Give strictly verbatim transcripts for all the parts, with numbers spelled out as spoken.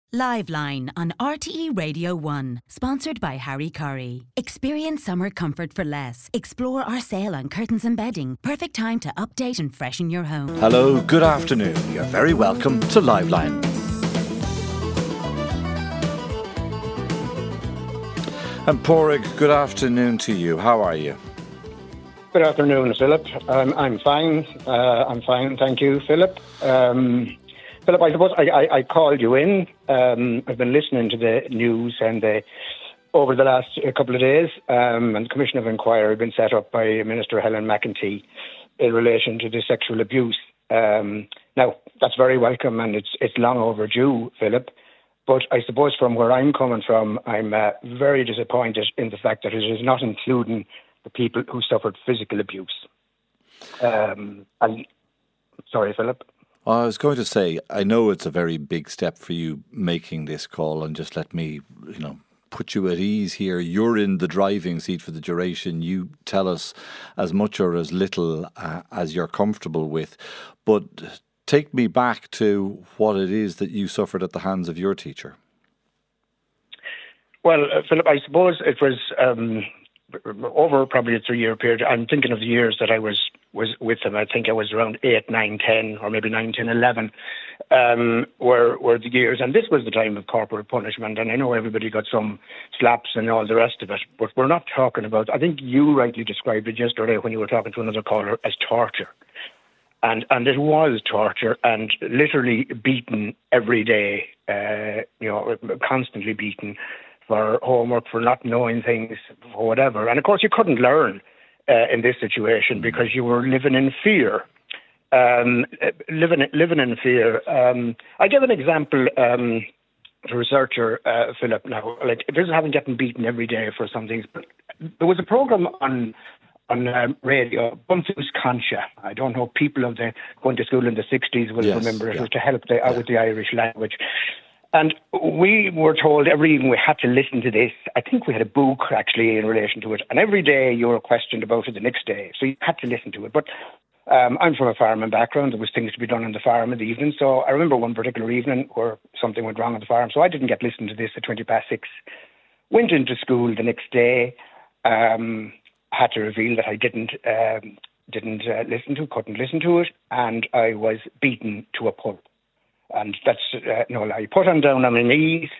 Liveline on R T E Radio one, sponsored by Harry Curry. Experience summer comfort for less. Explore our sale on curtains and bedding. Perfect time to update and freshen your home. Hello, good afternoon. You're very welcome to Liveline. And Pádraig, good afternoon to you. How are you? Good afternoon, Philip. Um, I'm fine. Uh, I'm fine, thank you, Philip. Um, Philip, I suppose I, I, I called you in. Um, I've been listening to the news and the, over the last couple of days, um, and the Commission of Inquiry has been set up by Minister Helen McEntee in relation to the sexual abuse. Um, now, that's very welcome and it's it's long overdue, Philip. But I suppose from where I'm coming from, I'm uh, very disappointed in the fact that it is not including the people who suffered physical abuse. Um, and sorry, Philip. I was going to say, I know it's a very big step for you making this call, and just let me, you know, put you at ease here. You're in the driving seat for the duration. You tell us as much or as little uh, as you're comfortable with. But take me back to what it is that you suffered at the hands of your teacher. Well, uh, Philip, I suppose it was um, over probably a three-year period. I'm thinking of the years that I was was with him. I think I was around eight, nine, ten, or maybe nine, ten, eleven, um, were, were the years. And this was the time of corporal punishment. And I know everybody got some slaps and all the rest of it, but we're not talking about, I think you rightly described it yesterday when you were talking to another caller, as torture. And and it was torture and literally beaten every day, uh, you know, constantly beaten for homework, for not knowing things, for whatever. And of course, you couldn't learn uh, in this situation because you were living in fear. Um, living living in fear. Um, I give an example um, to a researcher, uh, Philip. Now, like it doesn't having getting beaten every day for some things, but there was a program on on um, radio, Bunthus Concha. I don't know, people of the going to school in the sixties will yes, remember it. Yeah. It was to help the, out yeah. with the Irish language. And we were told every evening we had to listen to this. I think we had a book actually in relation to it. And every day you were questioned about it the next day. So you had to listen to it. But um, I'm from a farming background. There was things to be done on the farm in the evening. So I remember one particular evening where something went wrong on the farm. So I didn't get listened to this at twenty past six. Went into school the next day. Um, had to reveal that I didn't um, didn't uh, listen to, couldn't listen to it. And I was beaten to a pulp. And that's, uh, no lie, put on down on my knees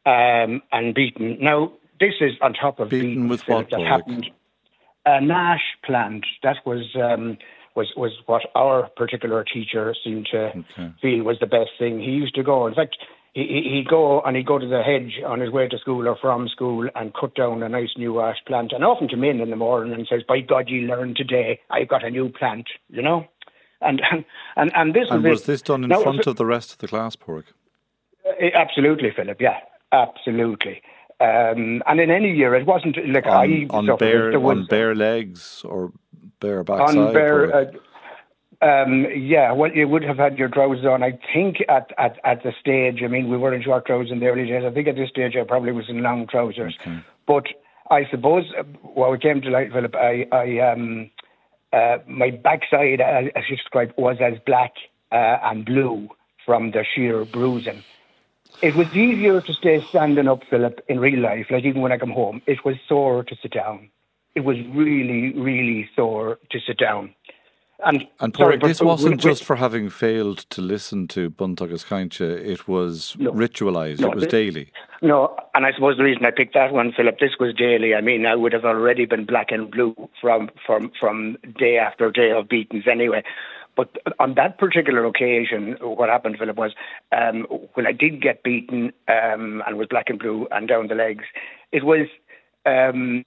um, and beaten. Now, this is on top of beaten, beaten with what, that happened. A Nash plant, that was um, was was what our particular teacher seemed to okay. feel was the best thing. He used to go, in fact, he, he'd go and he'd go to the hedge on his way to school or from school and cut down a nice new ash plant and often come in in the morning and says, by God, you learned today, I got a new plant, you know? And and and this and was, was this done in now, front of the rest of the class, Pádraig? Absolutely, Philip. Yeah, absolutely. Um, and in any year, it wasn't like on, I on bare was, on bare legs or bare backside. On bare, uh, um, yeah. Well, you would have had your trousers on. I think at, at at the stage. I mean, we were in short trousers in the early days. I think at this stage, I probably was in long trousers. Okay. But I suppose uh, when we came to light, Philip, I I um. Uh, my backside, as, as you described, was as black uh, and blue from the sheer bruising. It was easier to stay standing up, Philip, in real life, like even when I come home. It was sore to sit down. It was really, really sore to sit down. And, and Pádraig, sorry, this wasn't with, just for having failed to listen to Bunthus Concha, it was no, ritualised, no, it was this, daily. No, and I suppose the reason I picked that one, Philip, this was daily. I mean, I would have already been black and blue from, from, from day after day of beatings anyway. But on that particular occasion, what happened, Philip, was um, when I did get beaten um, and was black and blue and down the legs, it was... Um,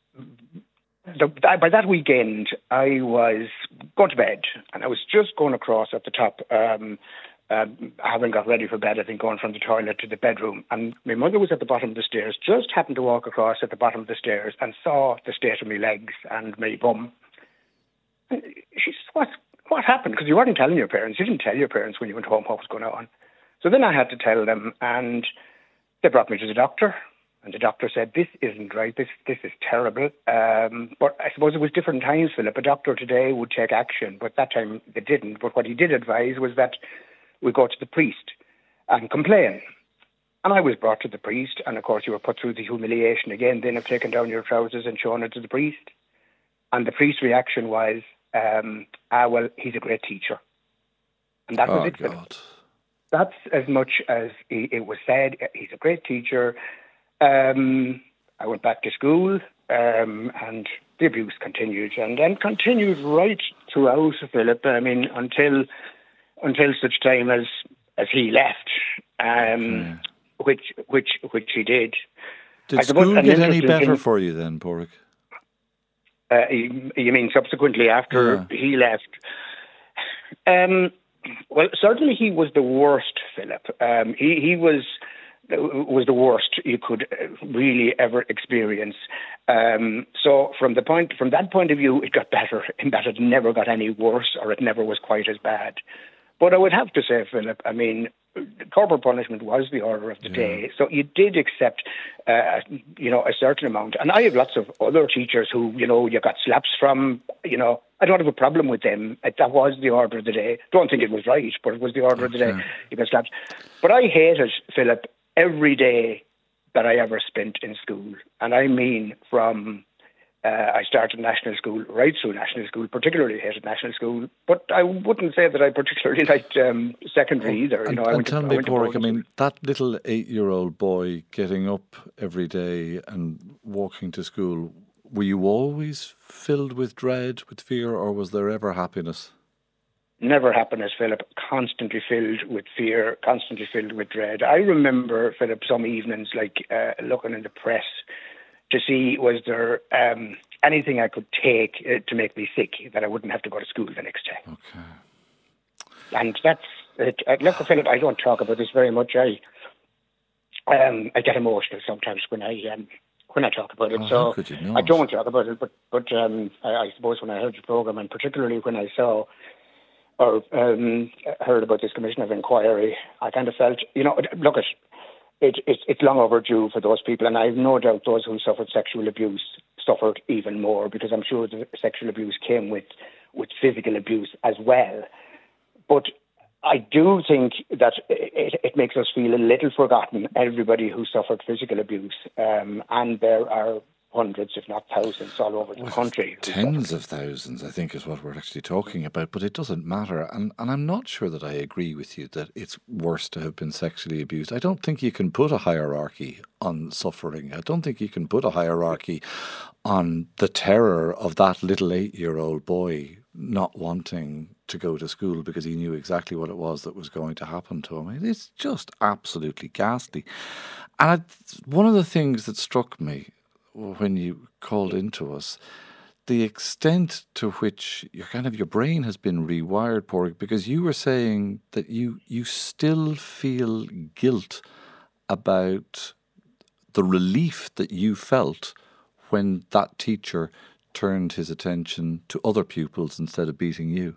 The, by that weekend, I was going to bed, and I was just going across at the top, um, um, having got ready for bed, I think, going from the toilet to the bedroom. And my mother was at the bottom of the stairs, just happened to walk across at the bottom of the stairs and saw the state of my legs and my bum. And she said, what, what happened? Because you weren't telling your parents. You didn't tell your parents when you went home what was going on. So then I had to tell them, and they brought me to the doctor. And the doctor said, this isn't right, this this is terrible. Um, but I suppose it was different times, Philip. A doctor today would take action, but that time they didn't. But what he did advise was that we go to the priest and complain. And I was brought to the priest, and of course you were put through the humiliation again, then of taking down your trousers and showing it to the priest. And the priest's reaction was, um, ah, well, he's a great teacher. And that was oh, it. God. That's as much as he, it was said. He's a great teacher. Um, I went back to school, um, and the abuse continued, and then continued right throughout, Philip. I mean, until until such time as as he left. Um, okay. Which, which, which he did. Did I suppose school an get any interesting better thing- for you then, Pádraig? Uh, you, you mean subsequently after Yeah. he left? Um, well, certainly he was the worst, Philip. Um, he he was was the worst you could really ever experience. Um, so from the point from that point of view, it got better in that it never got any worse, or it never was quite as bad. But I would have to say, Philip, I mean, corporal punishment was the order of the Yeah. day. So you did accept, uh, you know, a certain amount. And I have lots of other teachers who, you know, you got slaps from, you know, I don't have a problem with them. That was the order of the day. Don't think it was right, but it was the order of the day. Okay. You got slapped. But I hated, Philip, every day that I ever spent in school. And I mean from... Uh, I started national school, right through national school, particularly hated national school, but I wouldn't say that I particularly liked um, secondary either. You And, know, I and went tell to, I me, went to Pádraig, I boarding mean, school. that little eight-year-old boy getting up every day and walking to school, were you always filled with dread, with fear, or was there ever happiness? Never happiness, Philip, constantly filled with fear, constantly filled with dread. I remember, Philip, some evenings, like uh, looking in the press to see was there um, anything I could take uh, to make me sick, that I wouldn't have to go to school the next day. Okay. And that's it. Uh, Look, Philip, I don't talk about this very much. I um, I get emotional sometimes when I um, when I talk about it. Oh, so how could you not? I don't talk about it, but but um, I, I suppose when I heard your program, and particularly when I saw or um, heard about this commission of inquiry, I kind of felt, you know, look at. It, it, it's long overdue for those people, and I have no doubt those who suffered sexual abuse suffered even more, because I'm sure the sexual abuse came with, with physical abuse as well. But I do think that it, it makes us feel a little forgotten, everybody who suffered physical abuse, um, and there are hundreds, if not thousands, all over the Well, country. who Tens suffered. of thousands, I think, is what we're actually talking about, but it doesn't matter. And, and I'm not sure that I agree with you that it's worse to have been sexually abused. I don't think you can put a hierarchy on suffering. I don't think you can put a hierarchy on the terror of that little eight-year-old boy not wanting to go to school because he knew exactly what it was that was going to happen to him. It's just absolutely ghastly. And I, one of the things that struck me when you called into us, the extent to which your kind of your brain has been rewired, Pádraig, because you were saying that you you still feel guilt about the relief that you felt when that teacher turned his attention to other pupils instead of beating you.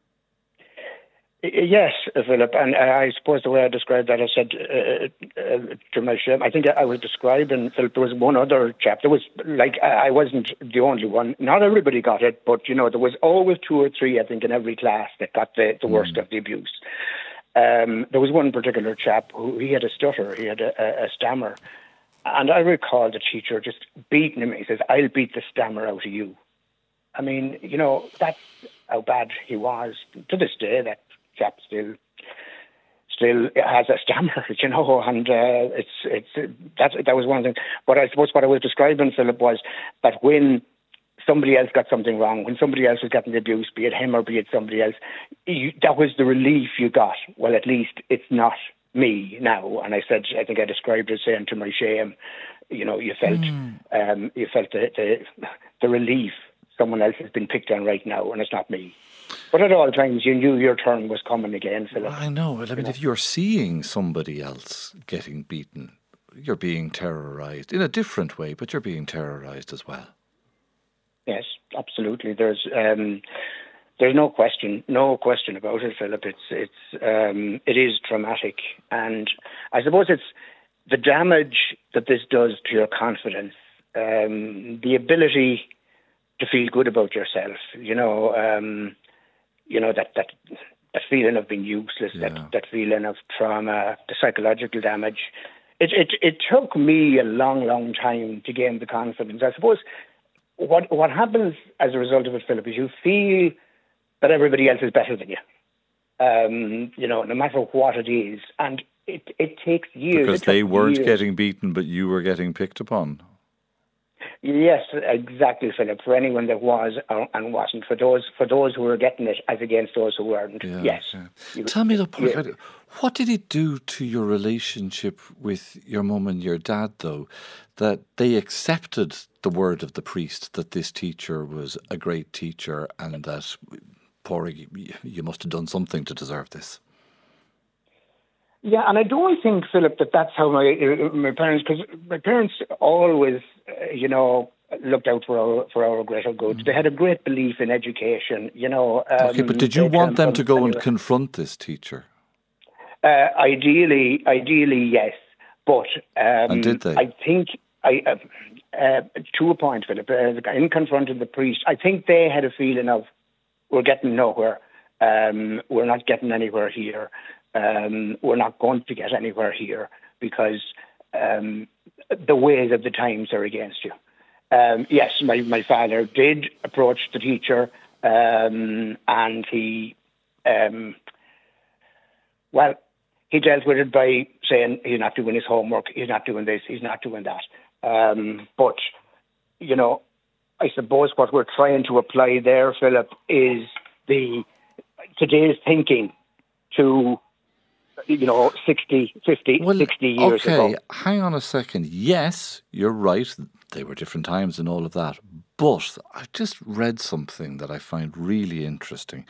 Yes, Philip, and I suppose the way I described that, I said uh, uh, to my shame, I think I was describing, Philip, there was one other chap. There was, like, I wasn't the only one. Not everybody got it, but, you know, there was always two or three, I think, in every class that got the, the worst Mm. of the abuse. Um, there was one particular chap who, he had a stutter, he had a, a, a stammer. And I recall the teacher just beating him. He says, "I'll beat the stammer out of you." I mean, you know, that's how bad he was. To this day, that chap still still has a stammer, you know, and uh, it's it's that that was one of the things. But I suppose what I was describing, Philip, was that when somebody else got something wrong, when somebody else was getting the abuse, be it him or be it somebody else, you, that was the relief you got. Well, at least it's not me now. And I said, I think I described it saying, to my shame, you know, you felt mm. um, you felt the, the the relief. Someone else has been picked on right now, and it's not me. But at all times, you knew your turn was coming again, Philip. Well, I know. I mean, you know? If you're seeing somebody else getting beaten, you're being terrorised in a different way, but you're being terrorised as well. Yes, absolutely. There's um, there's no question, no question about it, Philip. It's it's um, it is traumatic, and I suppose it's the damage that this does to your confidence, um, the ability to feel good about yourself. You know, um, you know that that that feeling of being useless, yeah. that that feeling of trauma, the psychological damage. it, it it took me a long, long time to gain the confidence. I suppose what what happens as a result of it, Philip, is you feel that everybody else is better than you. Um, you know, no matter what it is, and it it takes years. Because they weren't years. getting beaten, but you were getting picked upon. Yes, exactly, Philip. For anyone that was and wasn't, for those for those who were getting it as against those who weren't. Yeah, yes. Yeah. Tell me, look, yeah. what did it do to your relationship with your mum and your dad, though, that they accepted the word of the priest that this teacher was a great teacher and that, Pádraig, you must have done something to deserve this? Yeah, and I don't think, Philip, that that's how my uh, my parents, because my parents always, uh, you know, looked out for our for our greater good. Mm. They had a great belief in education, you know. Um, okay, but did you want them to go anyway. and confront this teacher? Uh, ideally, ideally, yes, but um, and did they? I think I. Uh, uh, to a point, Philip, uh, in confronting the priest, I think they had a feeling of, we're getting nowhere. Um, we're not getting anywhere here. Um, we're not going to get anywhere here because um, the ways of the times are against you. Um, yes, my, my father did approach the teacher um, and he, um, well, he dealt with it by saying he's not doing his homework, he's not doing this, he's not doing that. Um, but, you know, I suppose what we're trying to apply there, Philip, is the today's thinking to, you know, sixty, fifty, well, sixty years okay, ago. Okay, hang on a second. Yes, you're right. They were different times and all of that. But I just read something that I find really interesting.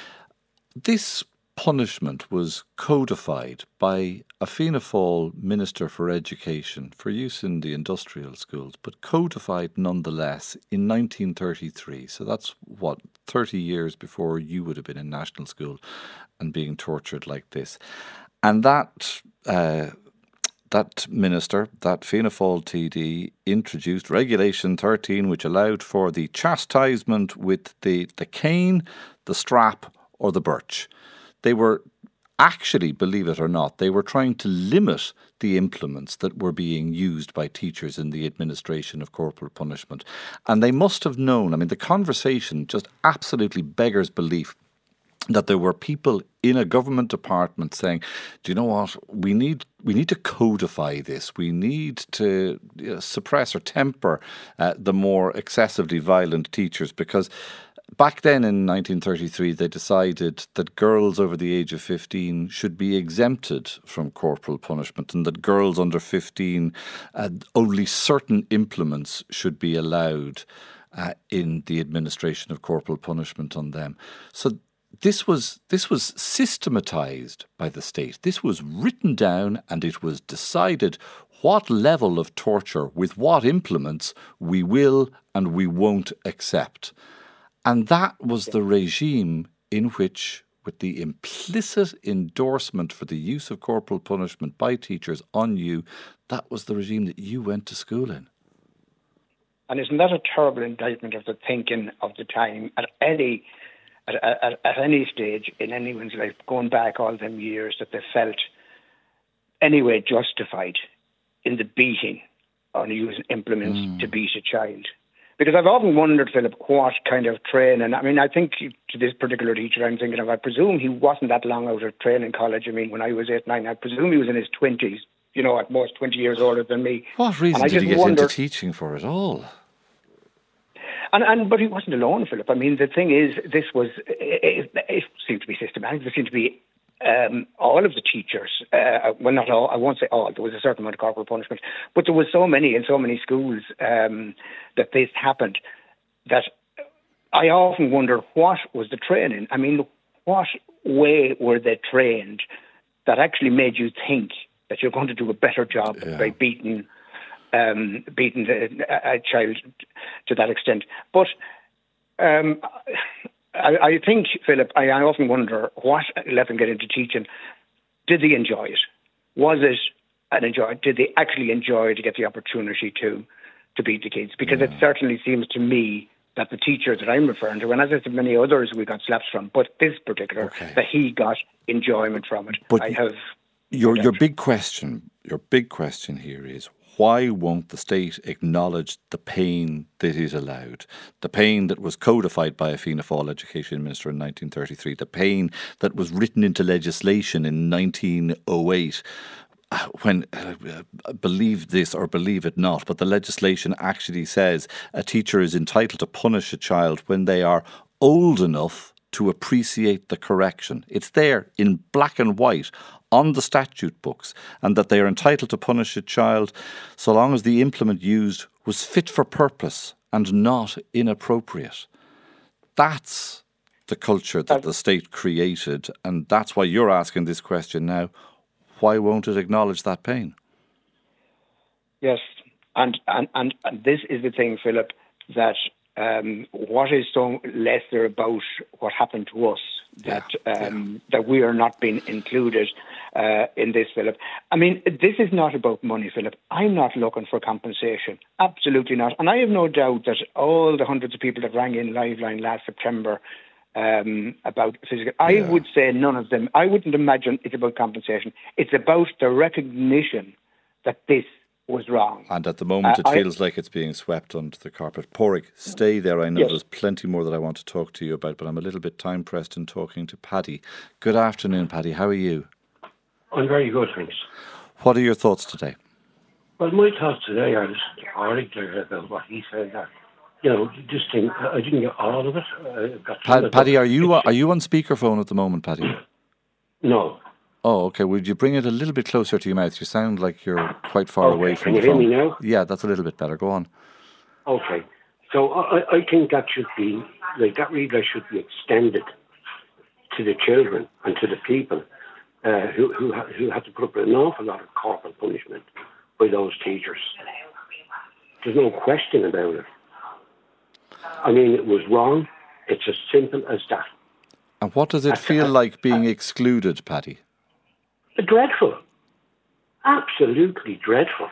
This punishment was codified by a Fianna Fáil Minister for Education for use in the industrial schools, but codified nonetheless in nineteen thirty-three. So that's, what, thirty years before you would have been in national school and being tortured like this. And that uh, that minister, that Fianna Fáil T D, introduced Regulation thirteen, which allowed for the chastisement with the, the cane, the strap or the birch. They were actually, believe it or not, they were trying to limit the implements that were being used by teachers in the administration of corporal punishment. And they must have known, I mean, the conversation just absolutely beggars belief, that there were people in a government department saying, do you know what, we need we need to codify this. We need to you know, suppress or temper uh, the more excessively violent teachers, because back then in nineteen thirty-three, they decided that girls over the age of fifteen should be exempted from corporal punishment, and that girls under fifteen, uh, only certain implements should be allowed uh, in the administration of corporal punishment on them. So this was this was systematized by the state. This was written down, and it was decided what level of torture with what implements we will and we won't accept. And that was the regime in which, with the implicit endorsement for the use of corporal punishment by teachers on you, that was the regime that you went to school in. And isn't that a terrible indictment of the thinking of the time at any at, at, at any stage in anyone's life, going back all them years, that they felt anyway justified in the beating or using implements mm. to beat a child? Because I've often wondered, Philip, what kind of training. I mean, I think to this particular teacher I'm thinking of, I presume he wasn't that long out of training college. I mean, when I was eight, nine, I presume he was in his twenties, you know, at most twenty years older than me. What reason did he get wondered, into teaching for it all? And, and But he wasn't alone, Philip. I mean, the thing is, this was, it, it seemed to be systematic. There seemed to be Um, all of the teachers, uh, well, not all, I won't say all, there was a certain amount of corporal punishment, but there was so many in so many schools um, that this happened that I often wonder, what was the training? I mean, what way were they trained that actually made you think that you're going to do a better job yeah. by beating, um, beating the, a, a child to that extent? But um I, I think, Philip, I, I often wonder what let them get into teaching. Did they enjoy it? Was it an enjoy? Did they actually enjoy to get the opportunity to to beat the kids? Because yeah. it certainly seems to me that the teacher that I'm referring to, and as I said, many others we got slaps from, but this particular, okay. that he got enjoyment from it. But I have Your your big question, your big question here is, why won't the state acknowledge the pain that is allowed? The pain that was codified by a Fianna Fáil education minister in nineteen thirty-three, the pain that was written into legislation in nineteen oh eight, when, uh, believe this or believe it not, but the legislation actually says a teacher is entitled to punish a child when they are old enough to appreciate the correction. It's there in black and white on the statute books, and that they are entitled to punish a child so long as the implement used was fit for purpose and not inappropriate. That's the culture that the state created, and that's why you're asking this question now. Why won't it acknowledge that pain? Yes, and and, and, and this is the thing, Philip, that um, what is so lesser about what happened to us, that yeah, um, yeah. that we are not being included uh, in this, Philip. I mean, this is not about money, Philip. I'm not looking for compensation. Absolutely not. And I have no doubt that all the hundreds of people that rang in Liveline last September Um, about physical. I yeah. would say none of them. I wouldn't imagine it's about compensation. It's about the recognition that this was wrong. And at the moment, uh, it feels I, like it's being swept under the carpet. Pádraig, stay there. I know yes. there's plenty more that I want to talk to you about, but I'm a little bit time pressed in talking to Paddy. Good afternoon, Paddy. How are you? I'm very good, thanks. What are your thoughts today? Well, my thoughts today are listening to Pádraig there about what he said there. You know, this thing, I didn't get all of it. I got Pad, Paddy, are you are you on speakerphone at the moment, Paddy? No. Oh, okay. Would you bring it a little bit closer to your mouth? You sound like you're quite far okay. away from Can the you phone. hear me now? Yeah, that's a little bit better. Go on. Okay. So I, I think that should be, like, that redress should be extended to the children and to the people uh, who who, ha- who had to put up with an awful lot of corporal punishment by those teachers. There's no question about it. I mean, it was wrong. It's as simple as that. And what does it That's feel a, like being a, excluded, Paddy? Dreadful. Absolutely dreadful.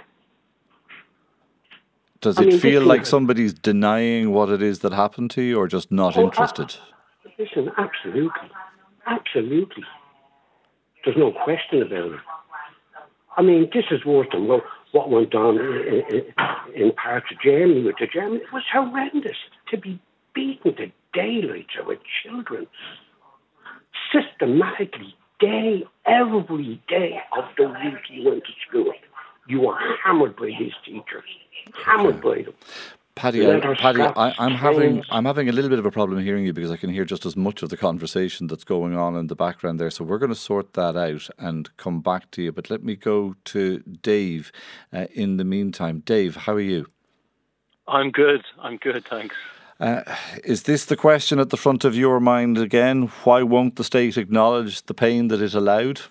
Does I it mean, feel like somebody's denying what it is that happened to you, or just not oh, interested? Uh, listen, absolutely. Absolutely. There's no question about it. I mean, this is worse than what, what went on in, in, in parts of Germany with the Germans. It was horrendous to be beaten to daylight with children systematically, day, every day of the week you went to school. You were hammered by these teachers, hammered by them. Paddy, I, Paddy, I, I'm having I'm having a little bit of a problem hearing you because I can hear just as much of the conversation that's going on in the background there. So we're going to sort that out and come back to you. But let me go to Dave uh, in the meantime. Dave, how are you? I'm good. I'm good, thanks. Uh, is this the question at the front of your mind again? Why won't the state acknowledge the pain that it allowed?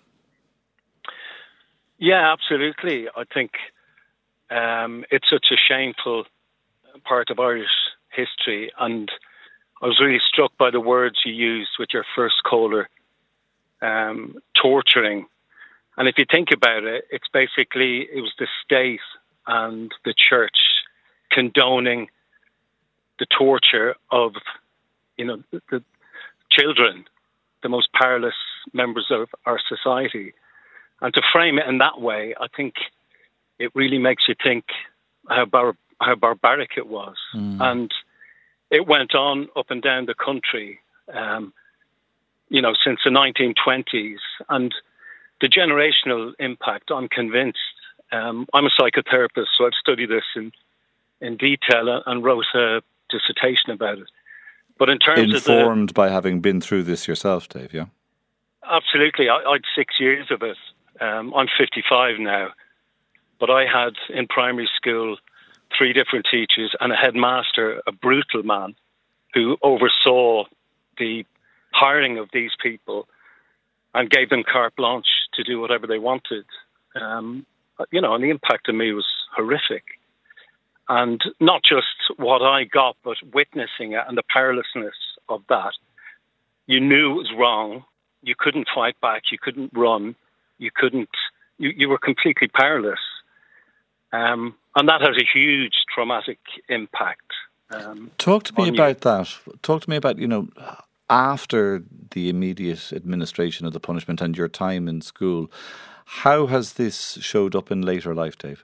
Yeah, absolutely. I think um, it's such a shameful part of Irish history, and I was really struck by the words you used with your first caller, um, torturing. And if you think about it, it's basically, it was the state and the church condoning the torture of, you know, the, the children, the most powerless members of our society. And to frame it in that way, I think it really makes you think how bar- how barbaric it was. Mm. And it went on up and down the country, um, you know, since the nineteen twenties. And the generational impact, I'm convinced. Um, I'm a psychotherapist, so I've studied this in, in detail and wrote a dissertation about it. But in terms Informed of the, Informed by having been through this yourself, Dave, yeah? Absolutely. I, I had six years of it. Um, I'm fifty-five now. But I had, in primary school, three different teachers and a headmaster, a brutal man, who oversaw the hiring of these people and gave them carte blanche to do whatever they wanted. Um, you know, and the impact on me was horrific. And not just what I got, but witnessing it and the powerlessness of that. You knew it was wrong. You couldn't fight back. You couldn't run. You couldn't, you, you were completely powerless. Um, and that has a huge traumatic impact. Um, Talk to me about you. that. Talk to me about, you know, after the immediate administration of the punishment and your time in school, How has this showed up in later life, Dave?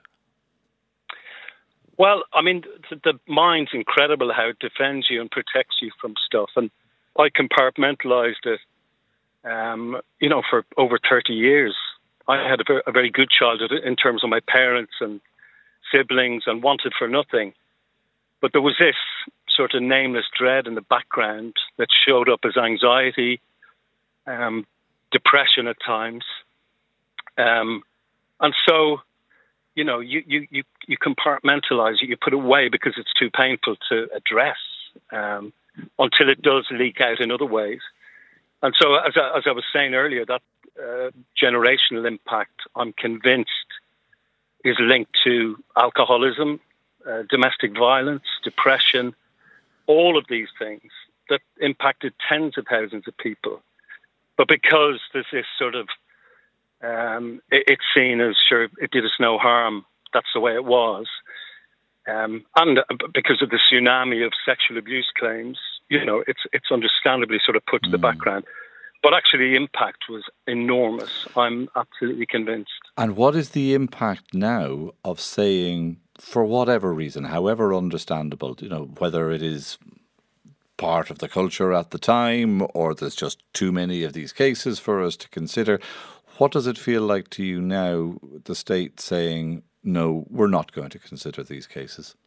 Well, I mean, the, the mind's incredible how it defends you and protects you from stuff. And I compartmentalised it, um, you know, for over thirty years. I had a very, a very good childhood in terms of my parents and siblings and wanted for nothing. But there was this sort of nameless dread in the background that showed up as anxiety, um, depression at times. Um, and so, you know, you, you, you, you compartmentalize it, you put it away because it's too painful to address um, until it does leak out in other ways. And so, as I, as I was saying earlier, that uh, generational impact, I'm convinced, is linked to alcoholism, uh, domestic violence, depression, all of these things that impacted tens of thousands of people. But because there's this sort of, um, it, it's seen as, sure, it did us no harm, that's the way it was. Um, and because of the tsunami of sexual abuse claims, you know, it's it's understandably sort of put to mm. the background. But actually the impact was enormous. I'm absolutely convinced. And what is the impact now of saying, for whatever reason, however understandable, you know, whether it is part of the culture at the time or there's just too many of these cases for us to consider, what does it feel like to you now, the state saying, no, we're not going to consider these cases?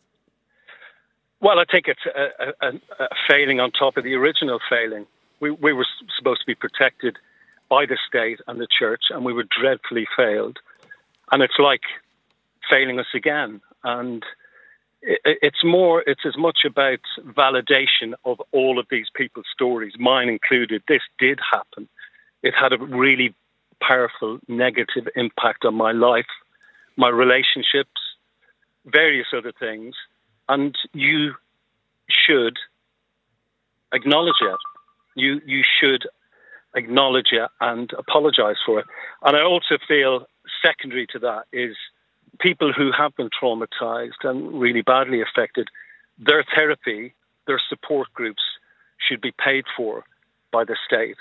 Well, I think it's a, a, a failing on top of the original failing. We, we were supposed to be protected by the state and the church, and we were dreadfully failed. And it's like failing us again. And it, it's more, it's as much about validation of all of these people's stories, mine included. This did happen. It had a really powerful negative impact on my life, my relationships, various other things. And you should acknowledge it. You you should acknowledge it and apologise for it. And I also feel secondary to that is people who have been traumatised and really badly affected, their therapy, their support groups should be paid for by the state.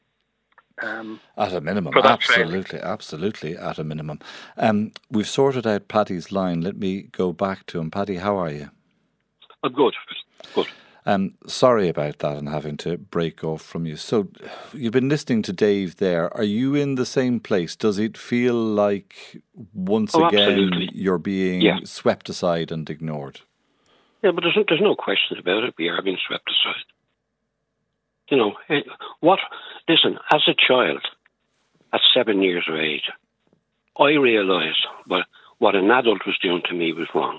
Um, at a minimum, absolutely, failing. absolutely, at a minimum. Um, we've sorted out Paddy's line. Let me go back to him. Paddy, how are you? I'm good, good. Um, sorry about that and having to break off from you. So you've been listening to Dave there. Are you in the same place? Does it feel like once oh, again absolutely. you're being yeah. swept aside and ignored? Yeah, but there's no, there's no question about it. We are being swept aside. You know, what? Listen, as a child, at seven years of age, I realised what, what an adult was doing to me was wrong.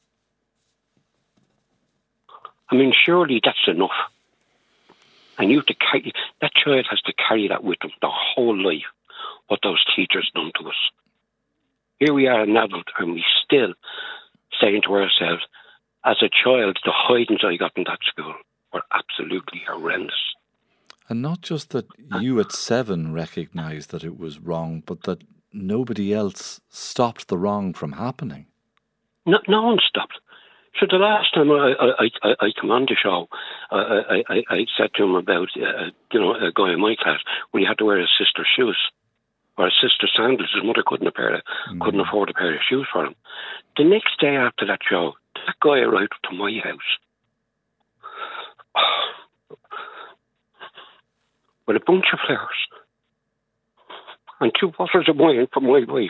I mean, surely that's enough. And you have to carry, that child has to carry that with them the whole life, what those teachers done to us. Here we are, an adult, and we still saying to ourselves, as a child, the hidings I got in that school were absolutely horrendous. And not just that you at seven recognised that it was wrong, but that nobody else stopped the wrong from happening. No, no one stopped. So the last time I I, I, I come on the show, uh, I, I, I said to him about, uh, you know, a guy in my class when he had to wear his sister's shoes or his sister's sandals. His mother couldn't, a pair of, mm. couldn't afford a pair of shoes for him. The next day after that show, that guy arrived to my house with a bunch of flowers and two bottles of wine for my wife.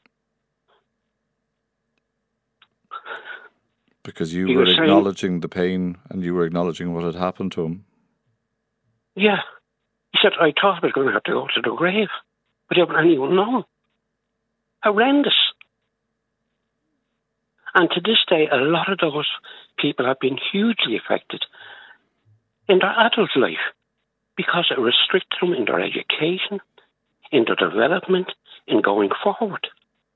Because you he were acknowledging saying, the pain and you were acknowledging what had happened to him. Yeah. He said, I thought I was going to have to go to the grave without anyone knowing. Horrendous. And to this day, a lot of those people have been hugely affected in their adult life because it restricted them in their education, in their development, in going forward.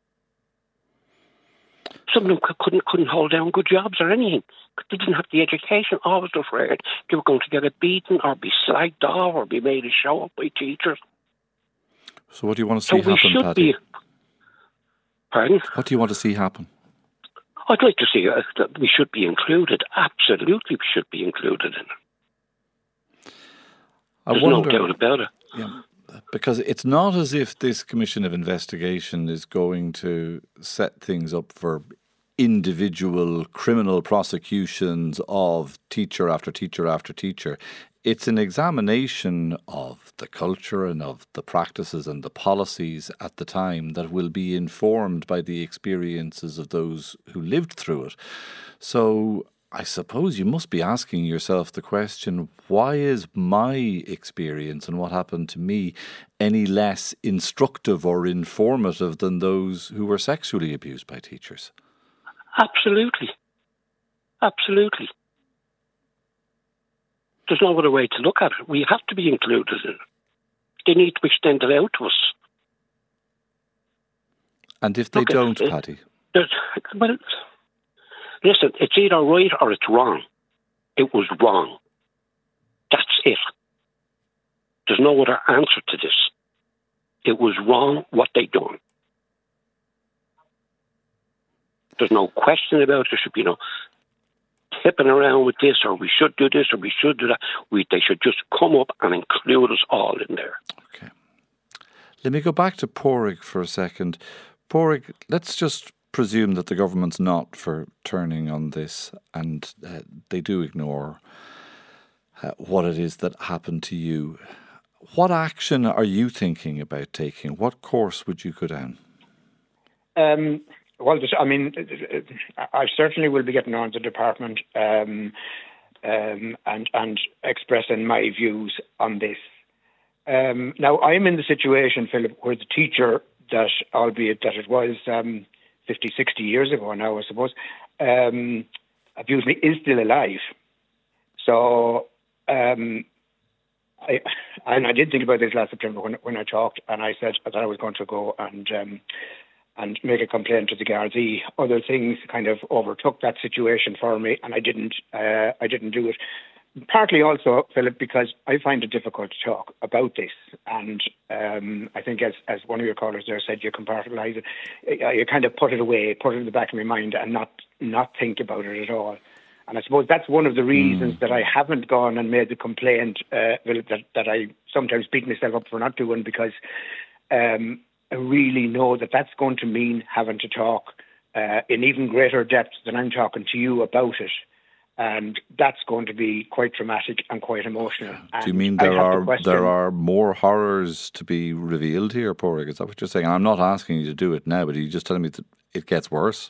Some of them couldn't couldn't hold down good jobs or anything. They didn't have the education. Always afraid they were going to get a beating or be slagged off or be made a show up by teachers. So what do you want to see so happen, Paddy? Be, pardon? What do you want to see happen? I'd like to see uh, that we should be included. Absolutely, we should be included in it. I There's wonder, no doubt about it. Yeah. Because it's not as if this commission of investigation is going to set things up for individual criminal prosecutions of teacher after teacher after teacher. It's an examination of the culture and of the practices and the policies at the time that will be informed by the experiences of those who lived through it. So I suppose you must be asking yourself the question, why is my experience and what happened to me any less instructive or informative than those who were sexually abused by teachers? Absolutely. Absolutely. There's no other way to look at it. We have to be included in it. They need to extend it out to us. And if they look, don't, it, Paddy? Well, listen, it's either right or it's wrong. It was wrong. That's it. There's no other answer to this. It was wrong what they done. There's no question about it. There should be no tipping around with this, or we should do this, or we should do that. We, they should just come up and include us all in there. Okay. Let me go back to Pádraig for a second. Pádraig, let's just presume that the government's not for turning on this, and uh, they do ignore uh, what it is that happened to you. What action are you thinking about taking? What course would you go down? Um, well, I mean, I certainly will be getting on to the department um, um, and and expressing my views on this. Um, now, I'm in the situation, Philip, where the teacher that, albeit that it was um, fifty, sixty years ago now, I suppose, um, abused me, is still alive. So, um, I, and I did think about this last September when when I talked, and I said that I was going to go and um, and make a complaint to the Gardaí. Other things kind of overtook that situation for me, and I didn't. Uh, I didn't do it. Partly also, Philip, because I find it difficult to talk about this, and um, I think, as as one of your callers there said, you compartmentalise it. You kind of put it away, put it in the back of my mind, and not not think about it at all. And I suppose that's one of the reasons mm. that I haven't gone and made the complaint uh, that, that I sometimes beat myself up for not doing, because um, I really know that that's going to mean having to talk uh, in even greater depth than I'm talking to you about it. And that's going to be quite traumatic and quite emotional. And do you mean there are the there are more horrors to be revealed here, Pádraig? Is that what you're saying? And I'm not asking you to do it now, but are you just telling me that it gets worse?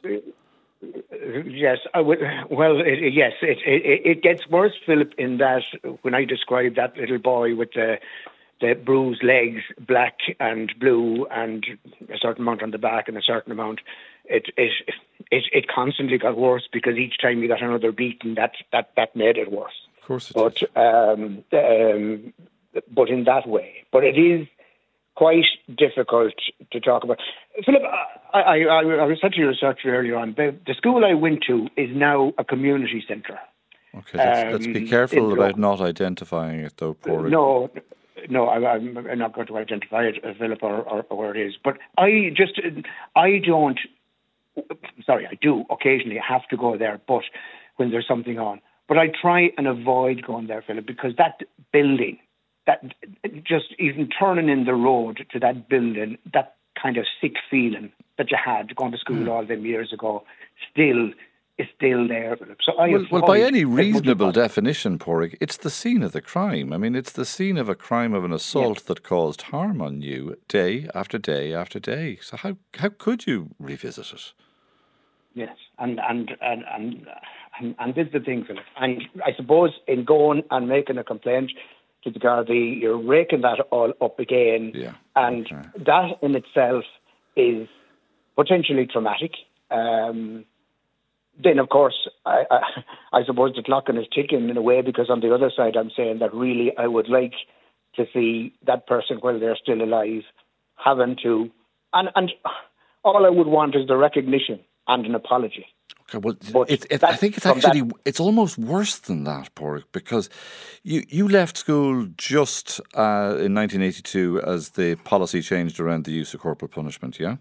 Yes, I would. Well, it, yes, it, it it gets worse, Philip, in that when I describe that little boy with the the bruised legs, black and blue, and a certain amount on the back and a certain amount, it it it, it constantly got worse, because each time you got another beating, that that, that made it worse. Of course, it but is. Um, um, but in that way, but it is quite difficult to talk about. Philip, I, I, I, I was said to your researcher earlier on, the, the school I went to is now a community centre. Okay, let's, um, let's be careful about Lo- not identifying it, though, Pádraig. No, no, I, I'm not going to identify it, uh, Philip, or, or, or where it is. But I just, I don't, sorry, I do occasionally have to go there, but when there's something on. But I try and avoid going there, Philip, because that building, that just even turning in the road to that building, that kind of sick feeling that you had going to school mm. all them years ago, still is still there. So I well, well, by any reasonable definition, Pádraig, it's the scene of the crime. I mean, it's the scene of a crime of an assault yeah. that caused harm on you day after day after day. So how how could you revisit it? Yes, and and and and and, and this is the thing, Philip. And I suppose in going and making a complaint to the Gardaí, you're raking that all up again, yeah. and okay. that in itself is potentially traumatic. Um, then, of course, I, I, I suppose the clock is ticking in a way, because on the other side, I'm saying that really I would like to see that person, while they're still alive, having to, and and all I would want is the recognition and an apology. Okay, well, it, it, I think it's actually, that, it's almost worse than that, Pádraig, because you, you left school just uh, in nineteen eighty-two as the policy changed around the use of corporal punishment, yeah?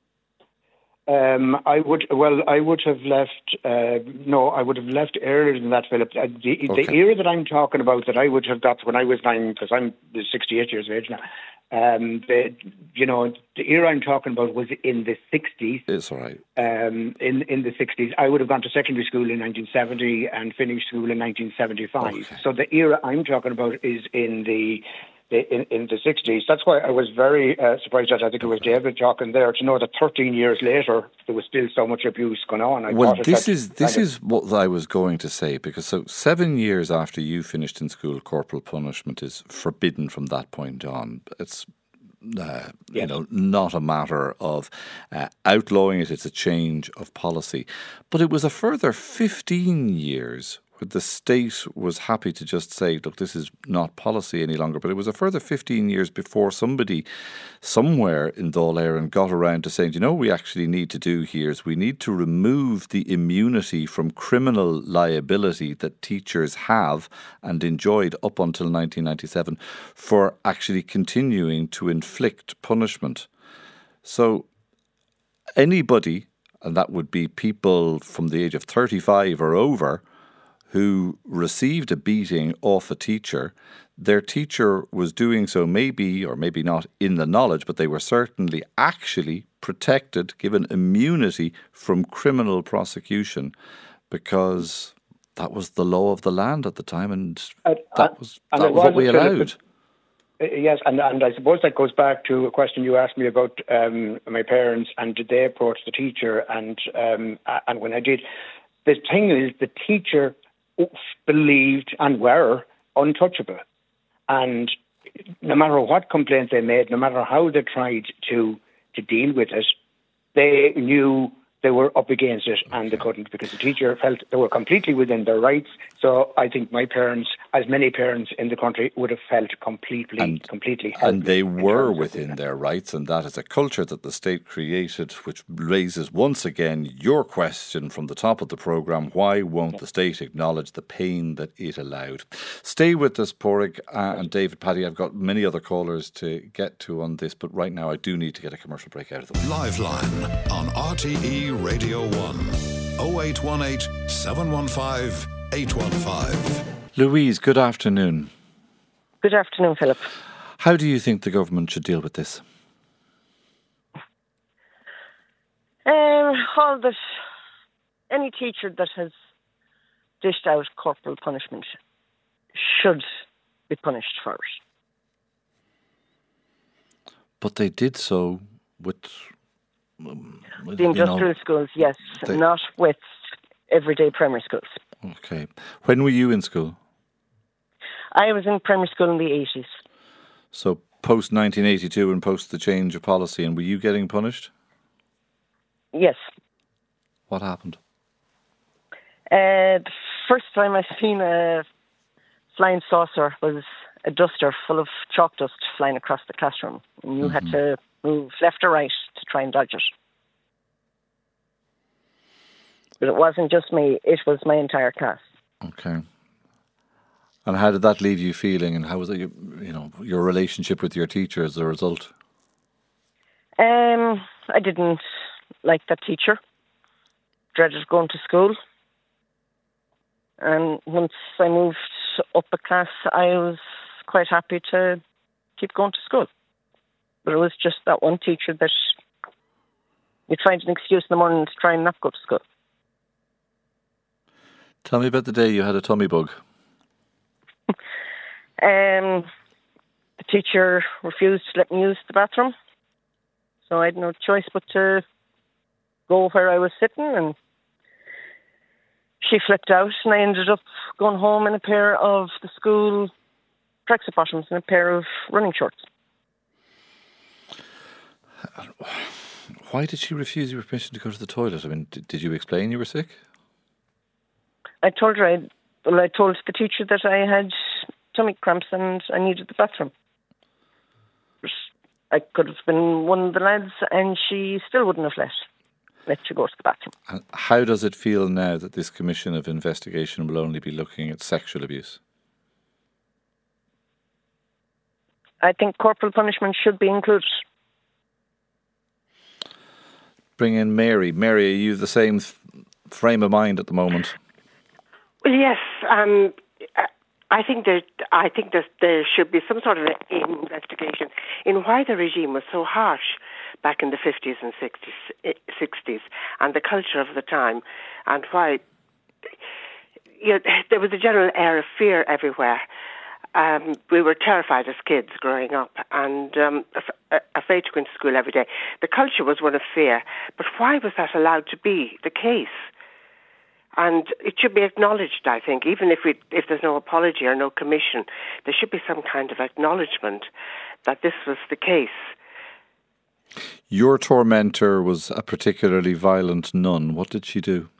Um, I would, well, I would have left, uh, no, I would have left earlier than that, Philip. Uh, the, okay. the era that I'm talking about that I would have got when I was nine, because I'm sixty-eight years of age now, Um, the, you know, the era I'm talking about was in the sixties. It's all right. Um, in, in the sixties. I would have gone to secondary school in nineteen seventy and finished school in nineteen seventy-five. Okay. So the era I'm talking about is in the in, in the sixties. That's why I was very uh, surprised that I think it was David talking there to know that thirteen years later there was still so much abuse going on. I well, thought this it is this is what I was going to say, because so seven years after you finished in school, corporal punishment is forbidden from that point on. It's Uh, you Yes. know, not a matter of uh, outlawing it, it's a change of policy. But it was a further fifteen years where the state was happy to just say, look, this is not policy any longer. But it was a further fifteen years before somebody somewhere in Dáil Éireann got around to saying, you know, what we actually need to do here is we need to remove the immunity from criminal liability that teachers have and enjoyed up until nineteen ninety-seven for actually continuing to inflict punishment. So anybody, and that would be people from the age of thirty-five or over, who received a beating off a teacher, their teacher was doing so maybe or maybe not in the knowledge, but they were certainly actually protected, given immunity from criminal prosecution, because that was the law of the land at the time, and Uh, that was, and that it was what was, we Philip, allowed. Uh, Yes, and, and I suppose that goes back to a question you asked me about um, my parents and did they approach the teacher, and um, and when I did, the thing is the teacher believed and were untouchable, and no matter what complaints they made, no matter how they tried to to deal with it, they knew they were up against it and they couldn't, because the teacher felt they were completely within their rights. So I think my parents, as many parents in the country, would have felt completely, And- completely helpless. And they in were terms of within that. their rights, and that is a culture that the state created, which raises once again your question from the top of the programme: why won't the state acknowledge the pain that it allowed? Stay with us, Pádraig uh, and David, Paddy. I've got many other callers to get to on this, but right now I do need to get a commercial break out of the way. Live line on R T E Radio one. oh eight one eight, seven one five, eight one five. Louise, good afternoon. Good afternoon, Philip. How do you think the government should deal with this? Um, all that any teacher that has dished out corporal punishment should be punished for it. But they did so with... Um, The industrial you know, schools, yes, they- not with everyday primary schools. Okay. When were you in school? I was in primary school in the eighties. So post nineteen eighty-two and post the change of policy, and were you getting punished? Yes. What happened? Uh, the first time I seen a flying saucer was a duster full of chalk dust flying across the classroom, and you had to move left or right to try and dodge it. But it wasn't just me, it was my entire class. Okay. And how did that leave you feeling, and how was it, you, you know, your relationship with your teacher as a result? Um, I didn't like that teacher. Dreaded going to school. And once I moved up a class, I was quite happy to keep going to school. But it was just that one teacher that you'd find an excuse in the morning to try and not go to school. Tell me about the day you had a tummy bug. Um, the teacher refused to let me use the bathroom, so I had no choice but to go where I was sitting, and she flipped out, and I ended up going home in a pair of the school tracksuit bottoms and a pair of running shorts. Why did she refuse your permission to go to the toilet? I mean, did, did you explain you were sick? I told her, I, well, I told the teacher that I had tummy cramps and I needed the bathroom. But I could have been one of the lads, and she still wouldn't have let, let you go to the bathroom. And how does it feel now that this commission of investigation will only be looking at sexual abuse? I think corporal punishment should be included. Bring in Mary. Mary, are you the same f- frame of mind at the moment? Well, yes. Um, I think that I think that there should be some sort of an investigation in why the regime was so harsh back in the fifties and sixties, and the culture of the time, and why you know, there was a general air of fear everywhere. Um, we were terrified as kids growing up, and um, af- afraid to go into school every day. The culture was one of fear, but why was that allowed to be the case? And it should be acknowledged, I think, even if we, if there's no apology or no commission, there should be some kind of acknowledgement that this was the case. Your tormentor was a particularly violent nun. What did she do?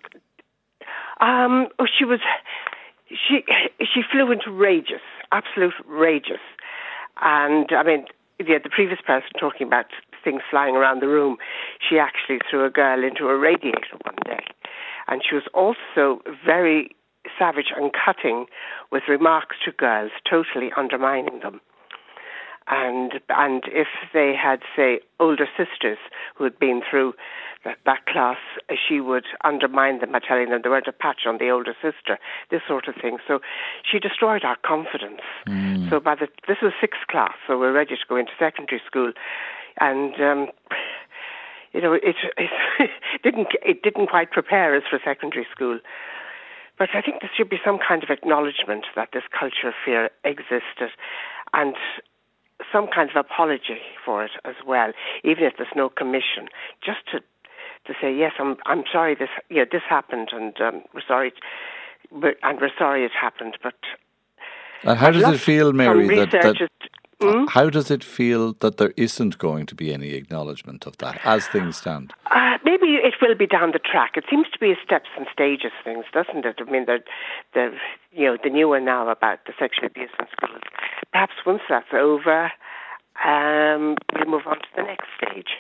Um, oh, she was, she she flew into rages, absolute rages. And, I mean, yeah, the previous person talking about things flying around the room, she actually threw a girl into a radiator one day. And she was also very savage and cutting with remarks to girls, totally undermining them. And and if they had, say, older sisters who had been through that, that class, she would undermine them by telling them they weren't a patch on the older sister, this sort of thing. So she destroyed our confidence. Mm. So by the this was sixth class, so we're ready to go into secondary school. And... Um, You know, it, it didn't it didn't quite prepare us for secondary school. But I think there should be some kind of acknowledgement that this culture of fear existed, and some kind of apology for it as well, even if there's no commission, just to to say yes, I'm I'm sorry this yeah this happened, and um, we're sorry, but and we're sorry it happened. But and how does it feel, Mary? That, that Mm? How does it feel that there isn't going to be any acknowledgement of that as things stand? Uh, maybe it will be down the track. It seems to be a steps and stages things, doesn't it? I mean, the the you know the new one now about the sexual abuse in schools. Perhaps once that's over, um, we'll move on to the next stage.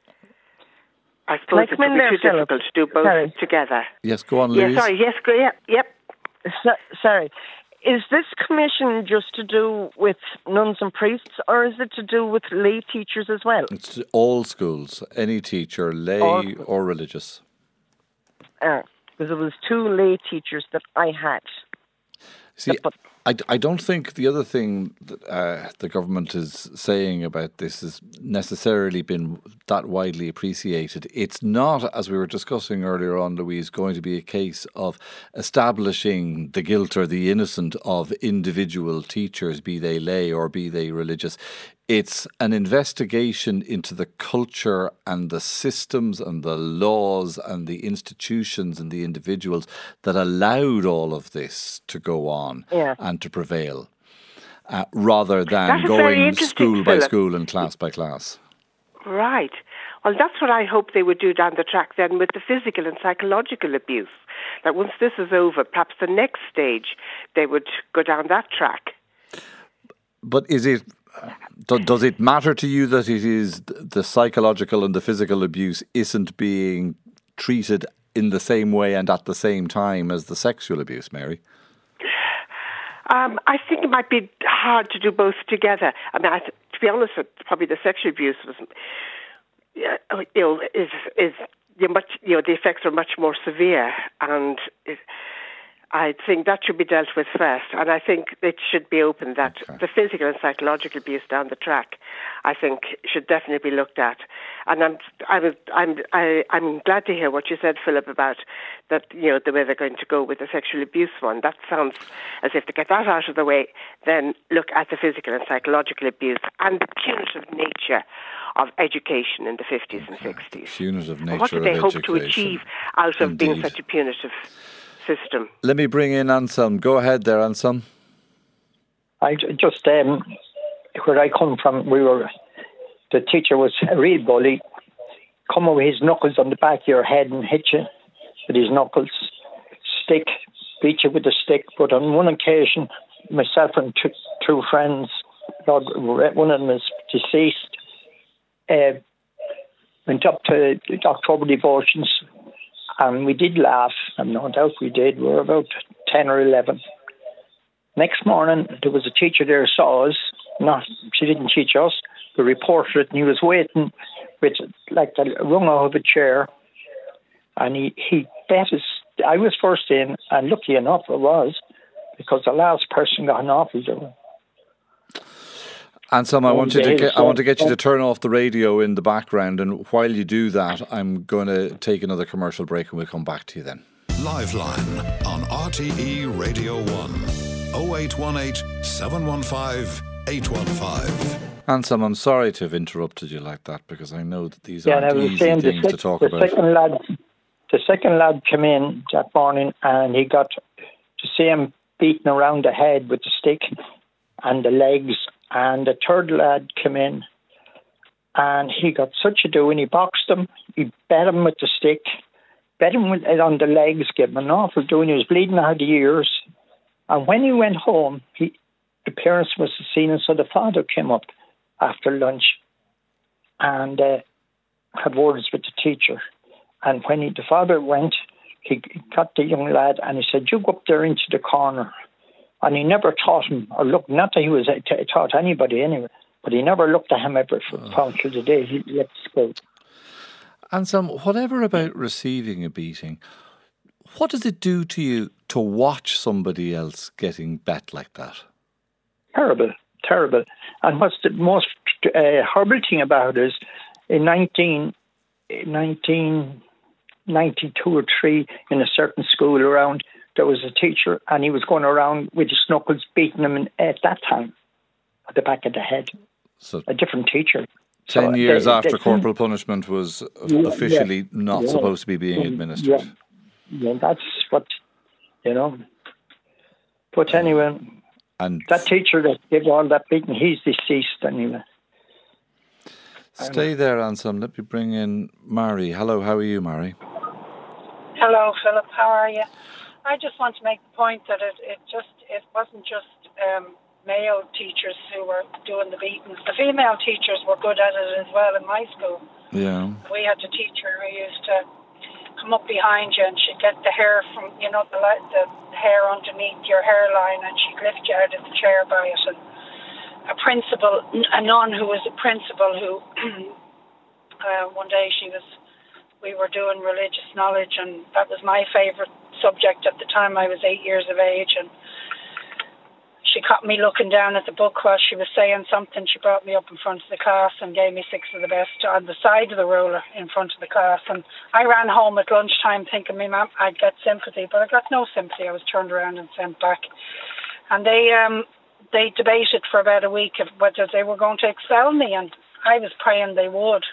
I suppose it would be too Philip. difficult to do both sorry. together. Yes, go on, Yeah, Louise. sorry. Yes, go. Yeah, yep. So, sorry. Is this commission just to do with nuns and priests, or is it to do with lay teachers as well? It's all schools, any teacher, lay all, or religious. Uh, because it was two lay teachers that I had. See, I, I don't think the other thing that uh, the government is saying about this has necessarily been that widely appreciated. It's not, as we were discussing earlier on, Louise, going to be a case of establishing the guilt or the innocent of individual teachers, be they lay or be they religious. It's an investigation into the culture and the systems and the laws and the institutions and the individuals that allowed all of this to go on yeah. and to prevail, uh, rather than going school by Philip. school and class by class. Right. Well, that's what I hope they would do down the track then with the physical and psychological abuse. That once this is over, perhaps the next stage, they would go down that track. But is it... Does it matter to you that it is the psychological and the physical abuse isn't being treated in the same way and at the same time as the sexual abuse, Mary? Um, I think it might be hard to do both together. I mean, I th- to be honest, probably the sexual abuse was, you know, is is you know, much you know the effects are much more severe, and it, I think that should be dealt with first, and I think it should be open that okay. the physical and psychological abuse down the track, I think, should definitely be looked at. And I'm, I'm, I'm, I, I'm glad to hear what you said, Philip, about that. You know, the way they're going to go with the sexual abuse one. That sounds as if to get that out of the way, then look at the physical and psychological abuse and the punitive nature of education in the fifties okay. and sixties. Punitive nature of education. What did they hope to achieve out of Indeed. being such a punitive system? Let me bring in Anselm. Go ahead there, Anselm. I just, um, where I come from, we were, the teacher was a real bully. Come with his knuckles on the back of your head and hit you with his knuckles. Stick, beat you with a stick. But on one occasion, myself and two, two friends, one of them is deceased, uh, went up to October devotions. And we did laugh, and no doubt we did. We were about ten or eleven. Next morning, there was a teacher there saw us. Not, she didn't teach us. We reported it, and he was waiting with, like, the rung out of a chair. And he, he bet us. I was first in, and lucky enough it was. because the last person got an awful job. Anselm, I want you to get, I want to get you to turn off the radio in the background, and while you do that, I'm going to take another commercial break, and we'll come back to you then. Liveline on R T E Radio one, oh eight one eight, seven one five, eight one five. Anselm, I'm sorry to have interrupted you like that, because I know that these yeah, aren't easy saying things the to talk the about. Second lad, the second lad came in that morning, and he got to see him beaten around the head with the stick and the legs. And the third lad came in, and he got such a doing. He boxed him, he bet him with the stick, bet him with it on the legs, gave him an awful doing. He was bleeding out the ears. And when he went home, he, the parents must have seen him, so the father came up after lunch and uh, had words with the teacher. And when he, the father went, he got the young lad and he said, "You go up there into the corner." And he never taught him, or looked, not that he was t- taught anybody anyway, but he never looked at him ever for oh. through the day he left school. And some, whatever about receiving a beating, what does it do to you to watch somebody else getting bet like that? Terrible, terrible. And what's the most uh, horrible thing about it is, in nineteen, nineteen ninety-two or three, in a certain school around, there was a teacher, and he was going around with his knuckles beating him in, at that time at the back of the head. So a different teacher. Ten so years they, after they, corporal punishment was yeah, officially yeah, not yeah, supposed to be being yeah, administered. Yeah, yeah, that's what, you know. But anyway, and that teacher that gave all that beating, he's deceased anyway. Stay there, Anselm. Let me bring in Mary. Hello, how are you, Mary? Hello, Philip. How are you? I just want to make the point that it, it just it wasn't just um, male teachers who were doing the beatings. The female teachers were good at it as well in my school. Yeah. We had a teacher who used to come up behind you and she'd get the hair from, you know, the, the hair underneath your hairline, and she'd lift you out of the chair by it. And a principal, a nun who was a principal who, uh, one day she was, we were doing religious knowledge, and that was my favourite subject at the time. I was eight years of age, and she caught me looking down at the book while she was saying something. She brought me up in front of the class and gave me six of the best on the side of the ruler in front of the class. And I ran home at lunchtime thinking, me mum, I'd get sympathy, but I got no sympathy. I was turned around and sent back. And they um they debated for about a week of whether they were going to expel me, and I was praying they would.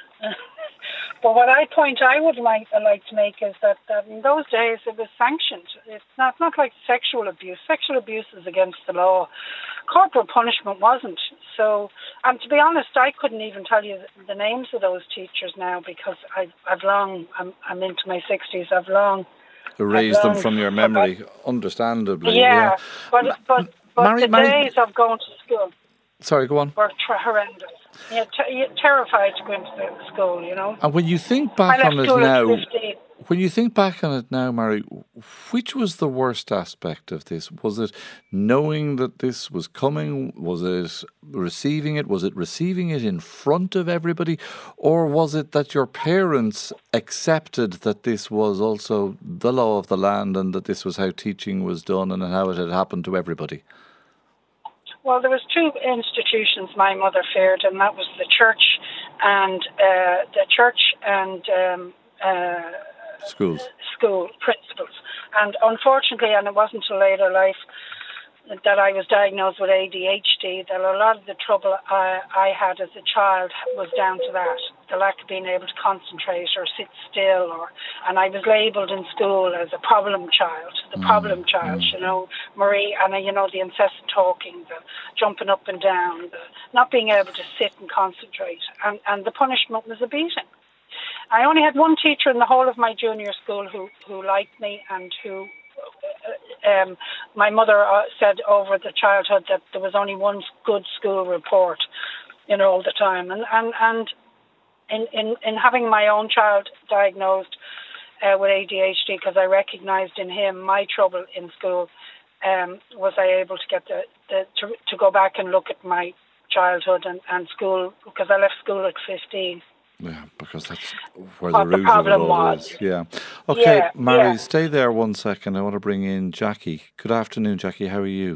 But what I point I would like like to make is that, that in those days it was sanctioned. It's not not like sexual abuse. Sexual abuse is against the law. Corporal punishment wasn't. So, and to be honest, I couldn't even tell you the names of those teachers now, because I, I've long, I'm, I'm into my sixties. I've long erased them from your memory, forgot. Understandably. Yeah, yeah. but but, but Mary, the Mary, days of going to school. Sorry, go on. Were tra- horrendous. Yeah, t- you're terrified to go into the school, you know. And when you think back on it now, when you think back on it now, Mary, which was the worst aspect of this? Was it knowing that this was coming? Was it receiving it? Was it receiving it in front of everybody? Or was it that your parents accepted that this was also the law of the land, and that this was how teaching was done and how it had happened to everybody? Well, there was two institutions my mother feared, and that was the church and uh, the church and um, uh, schools, school principals. And unfortunately, and it wasn't until later life that I was diagnosed with A D H D, that a lot of the trouble I, I had as a child was down to that, the lack of being able to concentrate or sit still, or and I was labelled in school as a problem child, the mm. problem child, mm. you know, Marie, and you know, the incessant talking, the jumping up and down, the not being able to sit and concentrate, and, and the punishment was a beating. I only had one teacher in the whole of my junior school who, who liked me, and who Um, my mother uh, said over the childhood that there was only one good school report, you know, all the time. And and, and in, in, in having my own child diagnosed uh, with A D H D, because I recognised in him my trouble in school, um, was I able to get the, the to, to go back and look at my childhood and, and school, because I left school at fifteen. Yeah, because that's where the what the root of it problem all was. is. Yeah. Okay, Yeah, Mary, yeah. stay there one second. I want to bring in Jackie. Good afternoon, Jackie. How are you?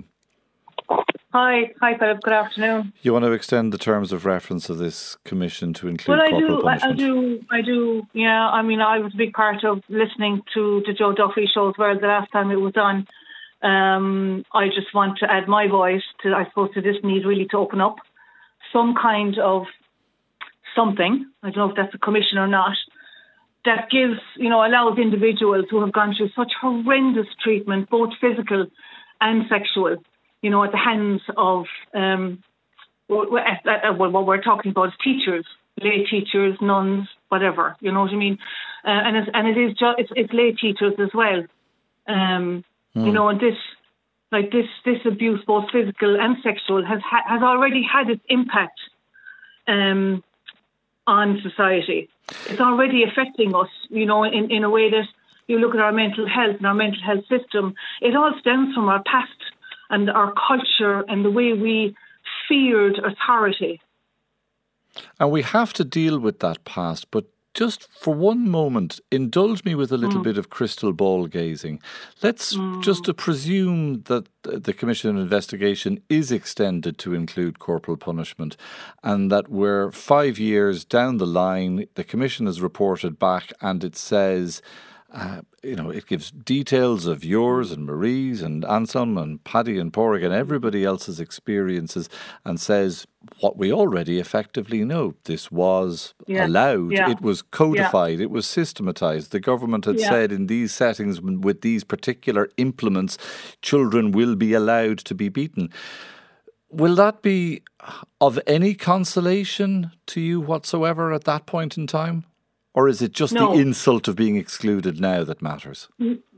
Hi, hi, Philip. Good afternoon. You want to extend the terms of reference of this commission to include Well, I corporal do, I, I punishment? do, I do. Yeah, I mean, I was a big part of listening to the Joe Duffy show as well the last time it was on. Um, I just want to add my voice to, I suppose, to this need really to open up some kind of something. I don't know if that's a commission or not. That gives, you know, allows individuals who have gone through such horrendous treatment, both physical and sexual, you know, at the hands of um, what we're talking about is teachers, lay teachers, nuns, whatever. You know what I mean? Uh, and it's, and it is just it's, it's lay teachers as well. Um, mm. You know, and this like this this abuse, both physical and sexual, has ha- has already had its impact um, on society. It's already affecting us. You know, in, in a way that you look at our mental health and our mental health system. It all stems from our past and our culture and the way we feared authority. And we have to deal with that past, but just for one moment, indulge me with a little mm. bit of crystal ball gazing. Let's mm. just uh, presume that the Commission investigation is extended to include corporal punishment and that we're five years down the line, the Commission has reported back and it says, Uh, you know, it gives details of yours and Marie's and Anselm and Paddy and Porrick and everybody else's experiences and says what we already effectively know. This was yeah. allowed. Yeah. It was codified. Yeah. It was systematised. The government had yeah. said in these settings with these particular implements, children will be allowed to be beaten. Will that be of any consolation to you whatsoever at that point in time? Or is it just no. the insult of being excluded now that matters?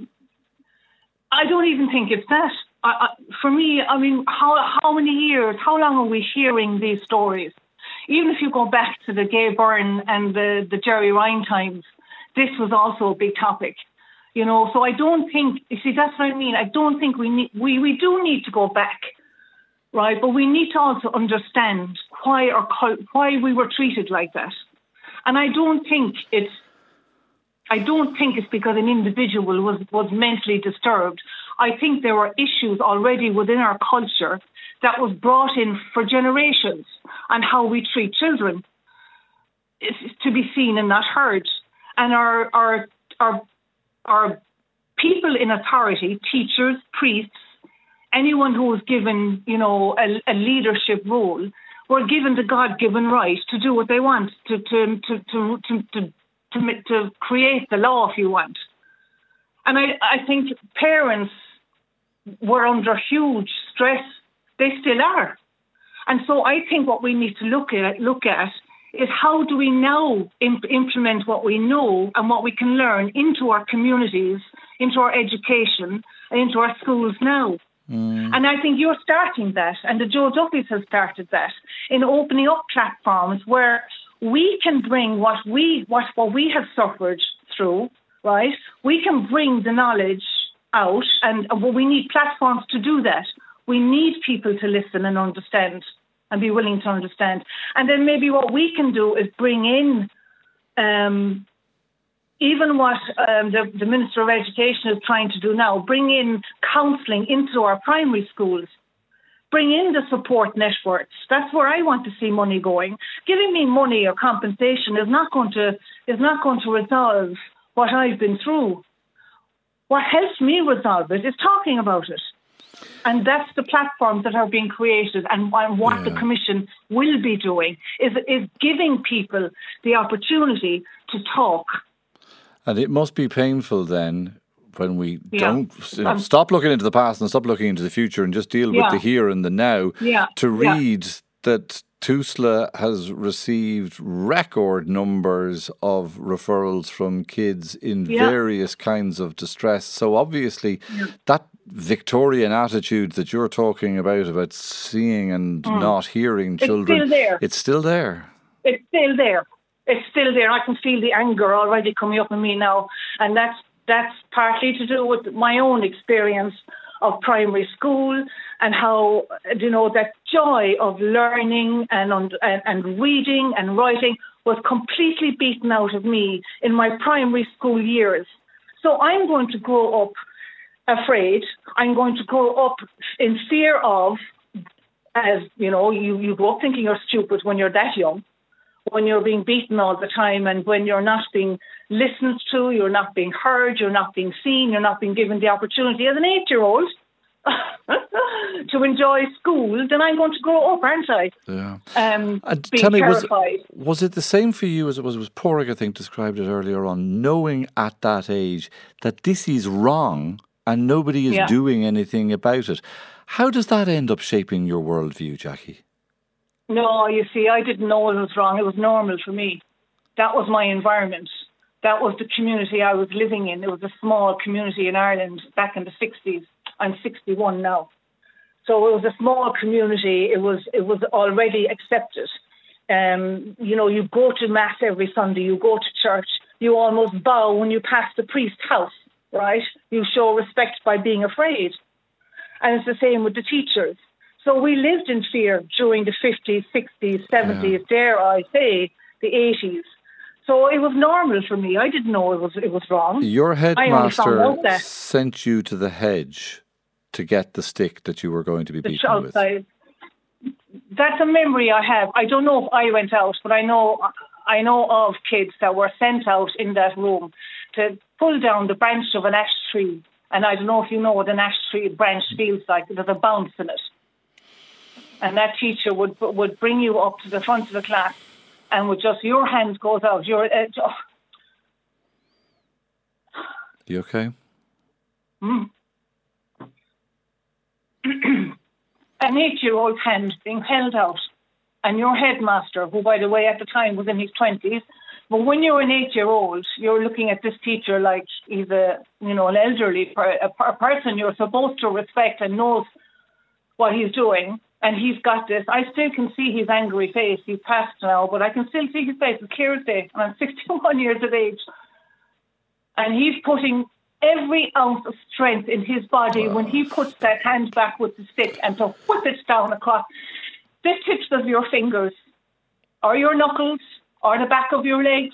I don't even think it's that. I, I, for me, I mean, how how many years, how long are we hearing these stories? Even if you go back to the Gay Byrne and the, the Jerry Ryan times, this was also a big topic. You know, so I don't think, you see, that's what I mean. I don't think we need, we, we do need to go back, right? But we need to also understand why, our, why we were treated like that. And I don't think it's, I don't think it's because an individual was, was mentally disturbed. I think there were issues already within our culture that was brought in for generations on how we treat children. It's to be seen and not heard. And our, our, our, our people in authority, teachers, priests, anyone who was given, you know, a, a leadership role, were given the God-given right to do what they want, to to to to to, to, to, to create the law, if you want. And I, I think parents were under huge stress. They still are. And so I think what we need to look at look at is how do we now imp- implement what we know and what we can learn into our communities, into our education, and into our schools now. Mm. And I think you're starting that, and the Joe Duffys have started that, in opening up platforms where we can bring what we what, what we have suffered through, right? We can bring the knowledge out, and well, we need platforms to do that. We need people to listen and understand and be willing to understand. And then maybe what we can do is bring in um, even what um, the, the Minister of Education is trying to do now, bring in counselling into our primary schools, bring in the support networks. That's where I want to see money going. Giving me money or compensation is not going to is not going to resolve what I've been through. What helps me resolve it is talking about it. And that's the platforms that are being created, and what yeah. the Commission will be doing is is giving people the opportunity to talk. And it must be painful then when we yeah. don't you know, um, stop looking into the past and stop looking into the future and just deal yeah. with the here and the now, yeah. to read yeah. that Tusla has received record numbers of referrals from kids in yeah. various kinds of distress. So obviously yeah. that Victorian attitude that you're talking about, about seeing and mm. not hearing children, it's still there. It's still there. It's still there. It's still there. I can feel the anger already coming up in me now. And that's that's partly to do with my own experience of primary school and how, you know, that joy of learning and and, and reading and writing was completely beaten out of me in my primary school years. So I'm going to grow up afraid. I'm going to grow up in fear of, as you know, you, you grow up thinking you're stupid when you're that young, when you're being beaten all the time, and when you're not being listened to, you're not being heard, you're not being seen, you're not being given the opportunity as an eight-year-old to enjoy school, then I'm going to grow up, aren't I? Yeah. Um, and being tell me, terrified. was, was it the same for you as it was, was Porrick, I think, described it earlier on, knowing at that age that this is wrong and nobody is Yeah. doing anything about it? How does that end up shaping your worldview, Jackie? No, you see, I didn't know it was wrong. It was normal for me. That was my environment. That was the community I was living in. It was a small community in Ireland back in the sixties. I'm sixty-one now. So it was a small community. It was it was already accepted. Um, you know, you go to Mass every Sunday. You go to church. You almost bow when you pass the priest's house, right? You show respect by being afraid. And it's the same with the teachers. So we lived in fear during the fifties, sixties, seventies, yeah. dare I say, the eighties. So it was normal for me. I didn't know it was it was wrong. Your headmaster sent you to the hedge to get the stick that you were going to be the beaten outside. with. That's a memory I have. I don't know if I went out, but I know I know of kids that were sent out in that room to pull down the branch of an ash tree. And I don't know if you know what an ash tree branch feels like. There's a bounce in it. And that teacher would would bring you up to the front of the class and would just, your hand goes out. Your, uh, oh. You okay? Mm. An eight-year-old hand being held out. And your headmaster, who, by the way, at the time was in his twenties, but when you're an eight-year-old, you're looking at this teacher like he's a, you know, an elderly per, a, a person you're supposed to respect and knows what he's doing. And he's got this. I still can see his angry face. He's passed now, but I can still see his face as clear as day. And I'm sixty-one years of age. And he's putting every ounce of strength in his body wow. when he puts that hand back with the stick and to whip it down across the tips of your fingers or your knuckles or the back of your legs.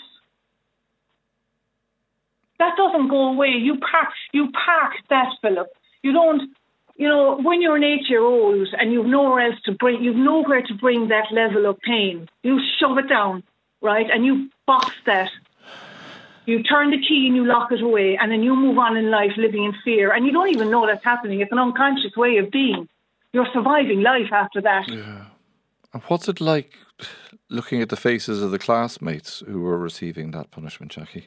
That doesn't go away. You park, you park that, Philip. You don't... You know, when you're an eight-year-old and you've nowhere else to bring, you've nowhere to bring that level of pain, you shove it down, right? And you box that. You turn the key and you lock it away, and then you move on in life living in fear. And you don't even know that's happening. It's an unconscious way of being. You're surviving life after that. Yeah. And what's it like looking at the faces of the classmates who were receiving that punishment, Jackie?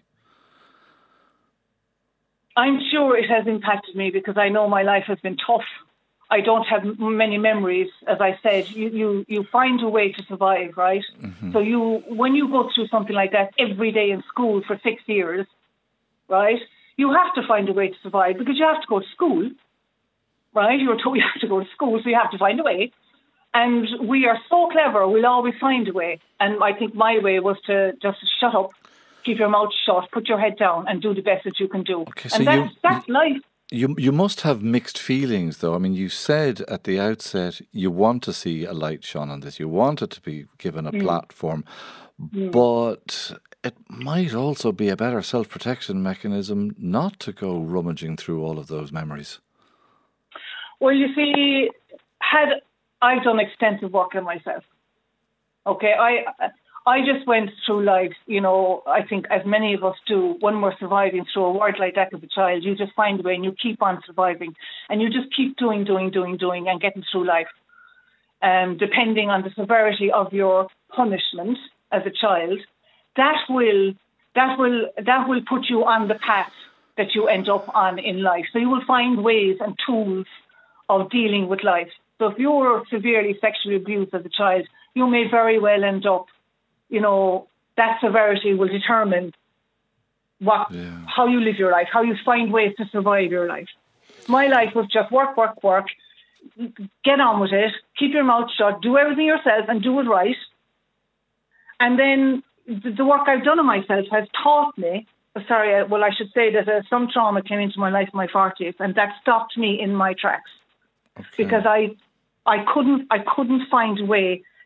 I'm sure it has impacted me because I know my life has been tough. I don't have many memories. As I said, you, you, you find a way to survive, right? Mm-hmm. So you, when you go through something like that every day in school for six years, right, you have to find a way to survive because you have to go to school, right? You're told you have to go to school, so you have to find a way. And we are so clever, we'll always find a way. And I think my way was to just shut up, keep your mouth shut, put your head down and do the best that you can do. Okay, so and that's, you, that's life. You you must have mixed feelings, though. I mean, you said at the outset you want to see a light shone on this. You want it to be given a mm. platform. Mm. But it might also be a better self-protection mechanism not to go rummaging through all of those memories. Well, you see, had I've done extensive work on myself. Okay, I... I just went through life, you know, I think as many of us do, when we're surviving through a word like that as a child, you just find a way and you keep on surviving and you just keep doing, doing, doing, doing and getting through life. Um, depending on the severity of your punishment as a child, that will, that will, that will put you on the path that you end up on in life. So you will find ways and tools of dealing with life. So if you were severely sexually abused as a child, you may very well end up, you know, that severity will determine what, yeah. how you live your life, how you find ways to survive your life. My life was just work, work, work, get on with it, keep your mouth shut, do everything yourself and do it right. And then the work I've done on myself has taught me, sorry, well, I should say that uh, some trauma came into my life in my forties and that stopped me in my tracks. Okay. Because I, I couldn't, I couldn't find a way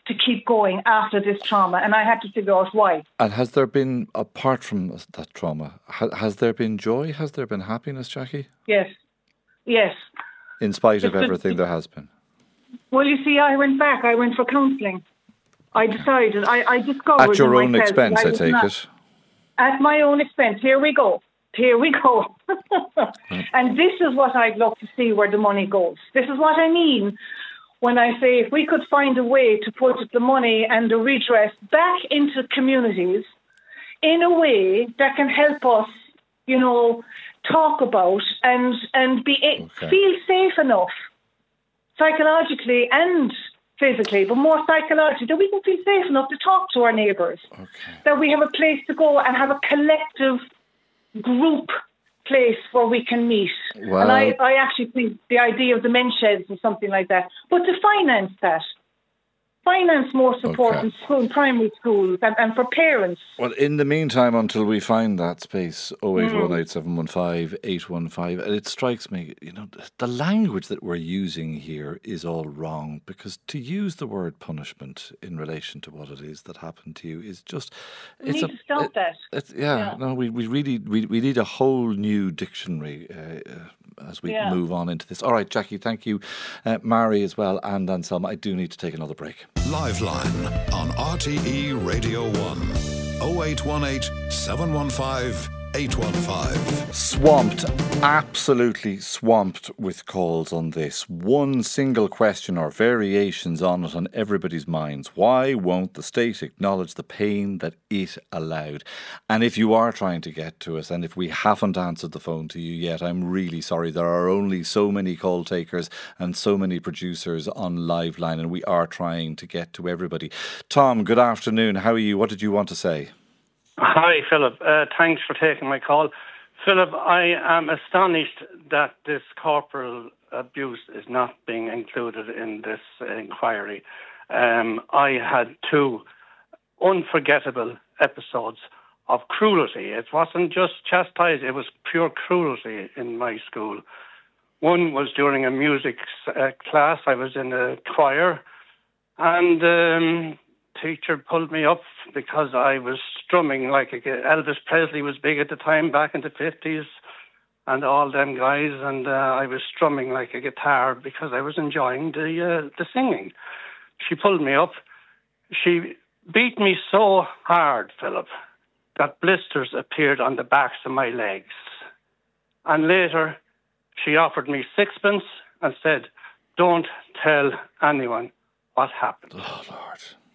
to keep going after this trauma, and I had to figure out why. And has there been, apart from that trauma, ha- has there been joy? Has there been happiness, Jackie? Yes, yes. In spite of It's everything, the, there has been. Well, you see, I went back. I went for counselling. I decided, I, I discovered At your own myself expense, I, I take not, it. At my own expense. Here we go. Here we go. And this is what I'd love to see where the money goes. This is what I mean when I say if we could find a way to put the money and the redress back into communities in a way that can help us, you know, talk about and and be okay. feel safe enough psychologically and physically, but more psychologically, that we can feel safe enough to talk to our neighbours, okay. that we have a place to go and have a collective group place where we can meet. Well, and I, I actually think the idea of the men's sheds is something like that. But to finance that, finance more support okay. in school, in primary schools and, and for parents. Well, in the meantime, until we find that space, oh eight one eight, seven one five, eight one five, and it strikes me, you know, the language that we're using here is all wrong, because to use the word punishment in relation to what it is that happened to you is just... We it's need a, to stop it, that. It's, yeah, yeah, no, we, we really, we, we need a whole new dictionary uh, uh, as we yeah. move on into this. All right, Jackie, thank you. Uh, Mary as well, and Anselm. I do need to take another break. Liveline on R T E Radio one. oh eight one eight, seven one five, eight one five. Swamped, absolutely swamped with calls on this. One single question or variations on it on everybody's minds. Why won't the state acknowledge the pain that it allowed? And if you are trying to get to us, and if we haven't answered the phone to you yet, I'm really sorry. There are only so many call takers and so many producers on Liveline, and we are trying to get to everybody. Tom, good afternoon. How are you? What did you want to say? Hi, Philip. Uh, thanks for taking my call. Philip, I am astonished that this corporal abuse is not being included in this inquiry. Um, I had two unforgettable episodes of cruelty. It wasn't just chastising, it was pure cruelty in my school. One was during a music uh, class. I was in a choir, and... Um, teacher pulled me up because I was strumming like a, Elvis Presley was big at the time back in the fifties and all them guys, and uh, I was strumming like a guitar because I was enjoying the uh, the singing. She pulled me up. She beat me so hard, Philip, that blisters appeared on the backs of my legs. And later she offered me sixpence and said, "Don't tell anyone what happened." Oh, Lord.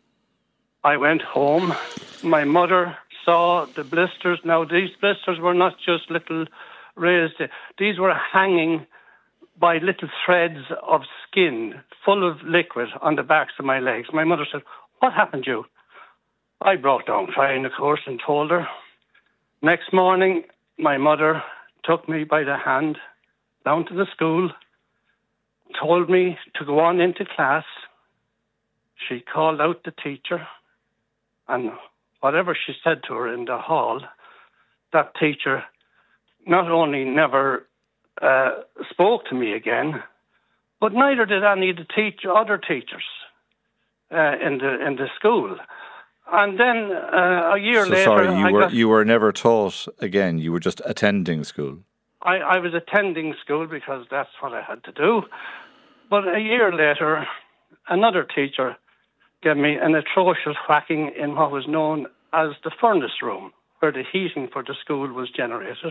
I went home. My mother saw the blisters. Now, these blisters were not just little raised. These were hanging by little threads of skin full of liquid on the backs of my legs. My mother said, "What happened to you?" I broke down crying, of course, and told her. Next morning, my mother took me by the hand down to the school, told me to go on into class. She called out the teacher. And whatever she said to her in the hall, that teacher not only never uh, spoke to me again, but neither did any of the teach other teachers uh, in the in the school. And then uh, a year so later, sorry, you I were got, you were never taught again. You were just attending school. I, I was attending school because that's what I had to do. But a year later, another teacher gave me an atrocious whacking in what was known as the furnace room, where the heating for the school was generated.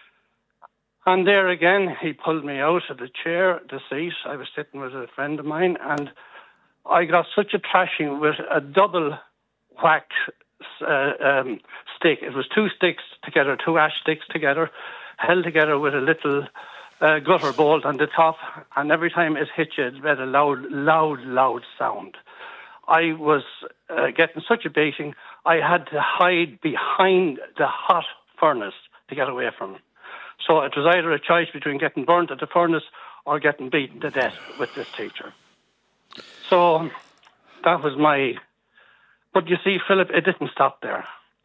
And there again, he pulled me out of the chair, the seat. I was sitting with a friend of mine, and I got such a thrashing with a double whack uh, um, stick. It was two sticks together, two ash sticks together, held together with a little uh, gutter bolt on the top, and every time it hit you, it made a loud, loud, loud sound. I was uh, getting such a beating, I had to hide behind the hot furnace to get away from it. So it was either a choice between getting burnt at the furnace or getting beaten to death with this teacher. So that was my... But you see, Philip, it didn't stop there.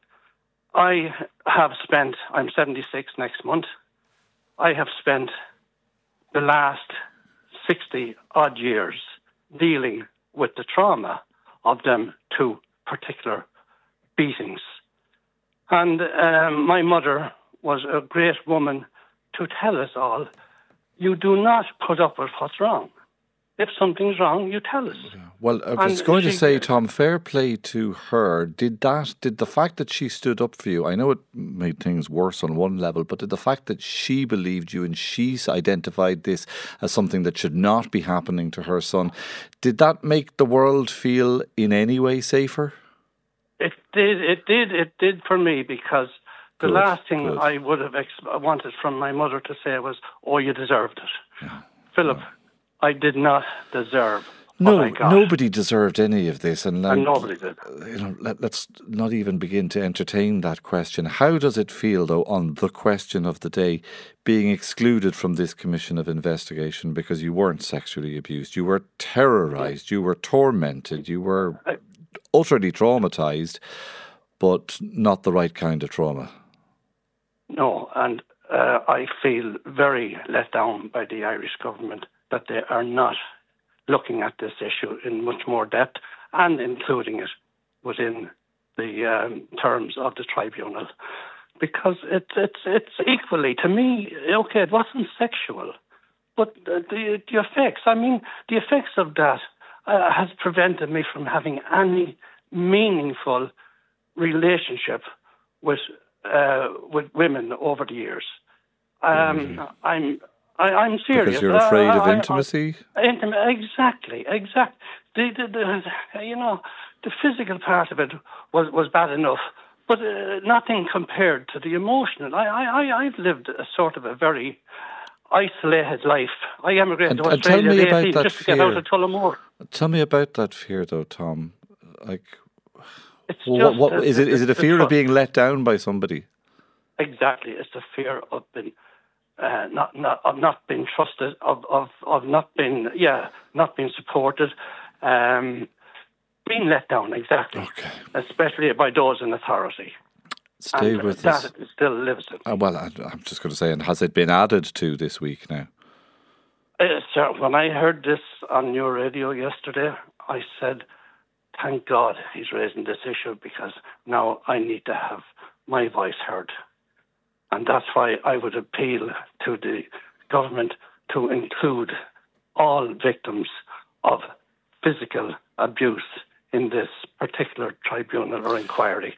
I have spent, I'm seventy-six next month, I have spent the last sixty odd years dealing with the trauma of them two particular beatings. And um, my mother was a great woman to tell us all, you do not put up with what's wrong. If something's wrong, you tell us. Well, I was And going to she- say, Tom, fair play to her. Did that, did the fact that she stood up for you, I know it made things worse on one level, but did the fact that she believed you and she identified this as something that should not be happening to her son, did that make the world feel in any way safer? It did, it did, it did for me, because the Good, last thing good. I would have ex- wanted from my mother to say was, oh, you deserved it. Philip, I did not deserve what No, I got. nobody deserved any of this. And, And like, nobody did. You know, let, let's not even begin to entertain that question. How does it feel, though, on the question of the day, being excluded from this commission of investigation because you weren't sexually abused, you were terrorised, you were tormented, you were utterly traumatised, but not the right kind of trauma? No, and uh, I feel very let down by the Irish government that they are not looking at this issue in much more depth and including it within the um, terms of the tribunal, because it's it's it's equally, to me, okay, it wasn't sexual, but the the, the effects. I mean, the effects of that uh, has prevented me from having any meaningful relationship with uh, with women over the years. Um, I'm I, I'm serious. Because you're afraid Uh, of I- I- intimacy? Intim- exactly, exactly. The, the, the, you know, the physical part of it was, was bad enough, but uh, nothing compared to the emotional. I, I, I've lived a sort of a very isolated life. I emigrated And- to and tell Australia me at about eighteen that just to get out fear. of Tullamore. Tell me about that fear, though, Tom. Like, It's what, just what, the- is it? Is it a the fear of trust. being let down by somebody? Exactly, it's the fear of being uh, not not of not being trusted, of of of not being yeah not being supported, um, being let down. Exactly, especially by those in authority. Stay and with that us. still lives in. Uh, well, I, I'm just going to say, and has it been added to this week now? Uh, sir, when I heard this on your radio yesterday, I said, "Thank God he's raising this issue, because now I need to have my voice heard." And that's why I would appeal to the government to include all victims of physical abuse in this particular tribunal or inquiry.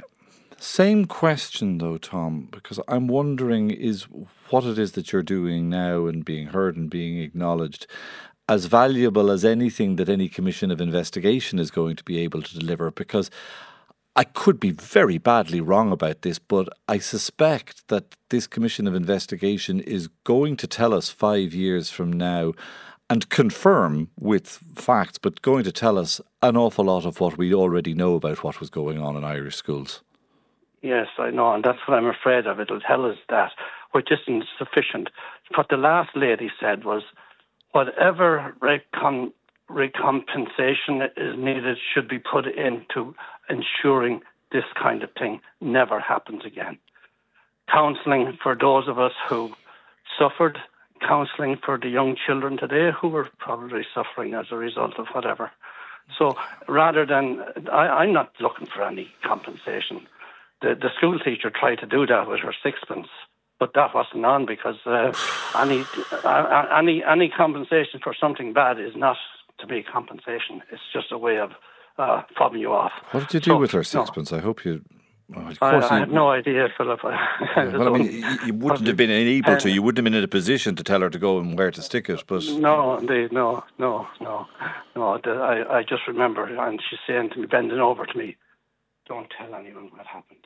Same question, though, Tom, because I'm wondering is what it is that you're doing now and being heard and being acknowledged as valuable as anything that any commission of investigation is going to be able to deliver? Because I could be very badly wrong about this, but I suspect that this commission of investigation is going to tell us five years from now and confirm with facts, but going to tell us an awful lot of what we already know about what was going on in Irish schools. Yes, I know, and that's what I'm afraid of. It'll tell us that, which isn't sufficient. What the last lady said was, whatever recon- recompensation is needed should be put into ensuring this kind of thing never happens again. Counselling for those of us who suffered, counselling for the young children today who are probably suffering as a result of whatever. So rather than, I, I'm not looking for any compensation. The, the school teacher tried to do that with her sixpence, but that wasn't on, because uh, any uh, any any compensation for something bad is not to be compensation. It's just a way of uh, fobbing you off. What did you do So, with her no. sixpence? I hope you... Well, of I, course I you, have no idea, Philip. Yeah, well, I mean, you, you wouldn't have been able to. You wouldn't have been in a position to tell her to go and where to stick it. But No, indeed, no, no, no, no. The, I, I just remember, and she's saying to me, bending over to me, "Don't tell anyone what happened."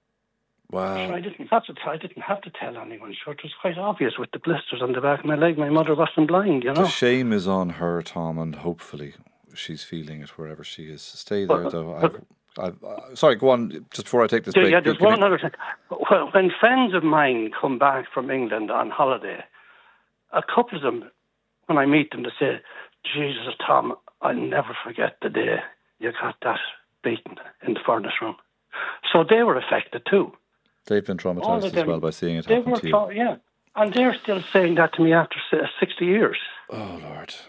Wow. Sure, I didn't have to. T- I didn't have to tell anyone. Sure, it was quite obvious with the blisters on the back of my leg. My mother wasn't blind, you know. the shame is on her, Tom, and hopefully she's feeling it wherever she is. Stay there, But- though. but- I've, I've, uh, sorry, go on. Just before I take this Yeah, break. yeah, there's Can one I- other thing. Well, when friends of mine come back from England on holiday, a couple of them, when I meet them, they say, "Jesus, Tom, I'll never forget the day you got that beaten in the furnace room." So they were affected too. They've been All traumatised of as them, well by seeing it They happen were, to you. tra- yeah, and they're still saying that to me after si- sixty years. Oh, Lord.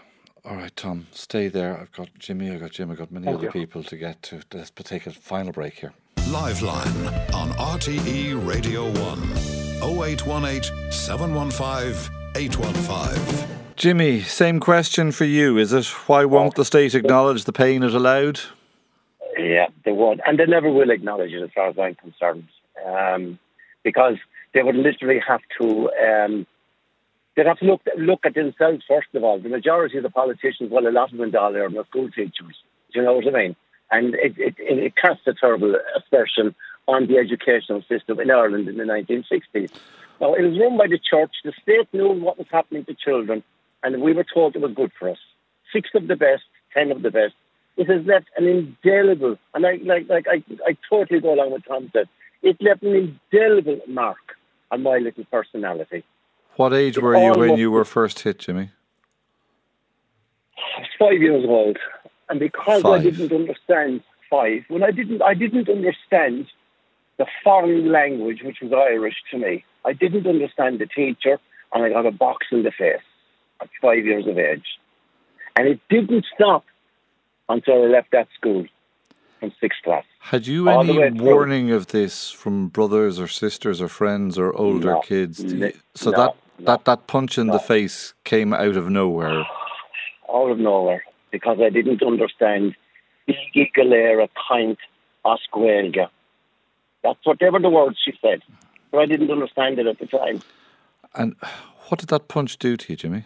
All right, Tom, stay there. I've got Jimmy, I've got Jim, I've got many Thank other you. people to get to. Let's take a final break here. Liveline on R T E Radio one. oh eight one eight, seven one five, eight one five. Jimmy, same question for you, is it? Why won't the state acknowledge the pain it allowed? Yeah, they won't. And they never will acknowledge it as far as I'm concerned. Um, because they would literally have to... Um, they'd have to look, look at themselves first of all. The majority of the politicians, well, a lot of them down there are school teachers. Do you know what I mean? And it, it, it casts a terrible aspersion on the educational system in Ireland in the nineteen sixties. Now, it was run by the church. The state knew what was happening to children, and we were told it was good for us. Six of the best, ten of the best. It has left an indelible, and I like, like I, I totally go along with Tom said, it left an indelible mark on my little personality. What age It were you when almost- you were first hit, Jimmy? I was five years old, and because Five. I didn't understand five, when I didn't, I didn't understand the foreign language, which was Irish to me. I didn't understand the teacher, and I got a box in the face at five years of age, and it didn't stop until I left that school from sixth class. Had you All the any way through. warning of this from brothers or sisters or friends or older No, kids? Do n- you- so no, that, no, that, that punch in no. the face came out of nowhere. Out of nowhere, because I didn't understand Igi Galera Kaint Osquelga. That's what they were the words she said, but I didn't understand it at the time. And what did that punch do to you, Jimmy?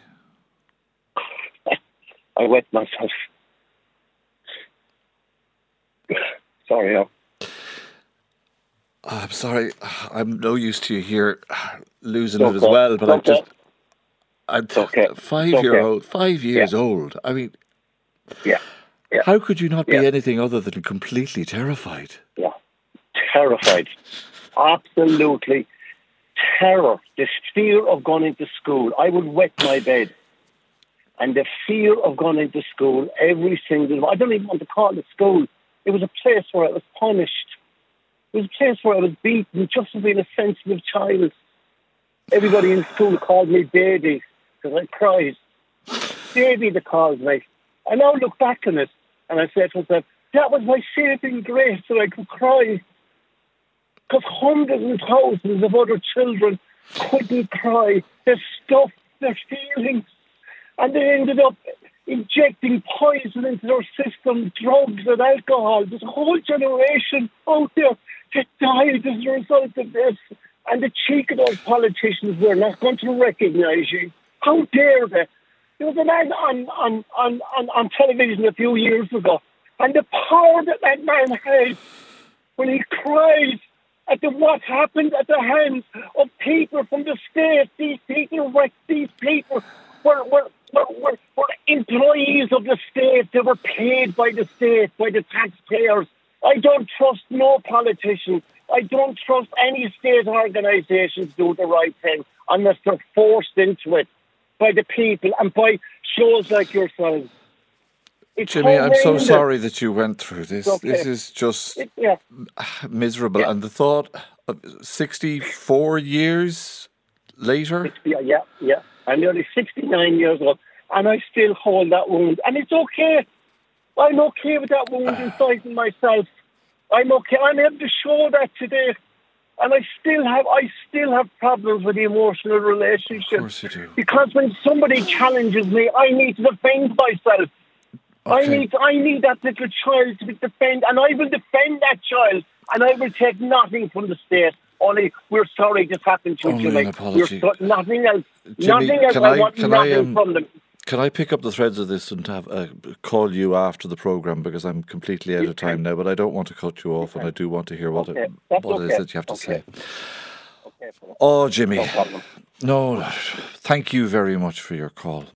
I wet myself. Sorry, oh. I'm sorry, I'm no use to you here losing It's it as okay. well, but It's I okay. just... I'm It's okay. five-year-old, It's five years Yeah. old. I mean, Yeah, yeah, how could you not be Yeah. anything other than completely terrified? yeah. Terrified. Absolutely terror. The fear of going into school. I would wet my bed. And the fear of going into school every single... I don't even want to call it school. It was a place where I was punished. It was a place where I was beaten just for being a sensitive child. Everybody in school called me baby because I cried. Baby, they called me. I now look back on it and I said to myself, that was my saving grace that I could cry. Because hundreds and thousands of other children couldn't cry. They stuffed their feelings and they ended up injecting poison into their system, drugs and alcohol. There's a whole generation out there that died as a result of this. And the cheek of those politicians were not going to recognise you. How dare they? There was a man on, on, on, on, on television a few years ago, and the power that that man had when he cried at the, what happened at the hands of people from the state. These people were, these people were, were, were, were, were employees of the state. They were paid by the state, by the taxpayers. I don't trust no politician. I don't trust any state organisations do the right thing unless they're forced into it by the people and by shows like yourselves. It's Jimmy, I'm so horrendous. sorry that you went through this. It's okay. This is just It- yeah. miserable. And the thought of sixty-four years later... Yeah, yeah, yeah. I'm nearly sixty-nine years old, and I still hold that wound. And it's okay. I'm okay with that wound inside myself. I'm okay. I'm able to show that today. And I still have I still have problems with the emotional relationship. Of course you do. Because when somebody challenges me, I need to defend myself. I Okay. need I need that little child to be defend, and I will defend that child, and I will take nothing from the state. Only we're sorry this happened to you, Only Jimmy. an apology. We're so, nothing else. Jimmy, nothing else. can I, I- want can I, nothing um, from them. Can I pick up the threads of this and have uh, call you after the programme, because I'm completely out of time now, but I don't want to cut you off and I do want to hear what, Okay, it, that's what it is okay. that you have to Okay. say. Okay, Oh, Jimmy. no problem. No, thank you very much for your call.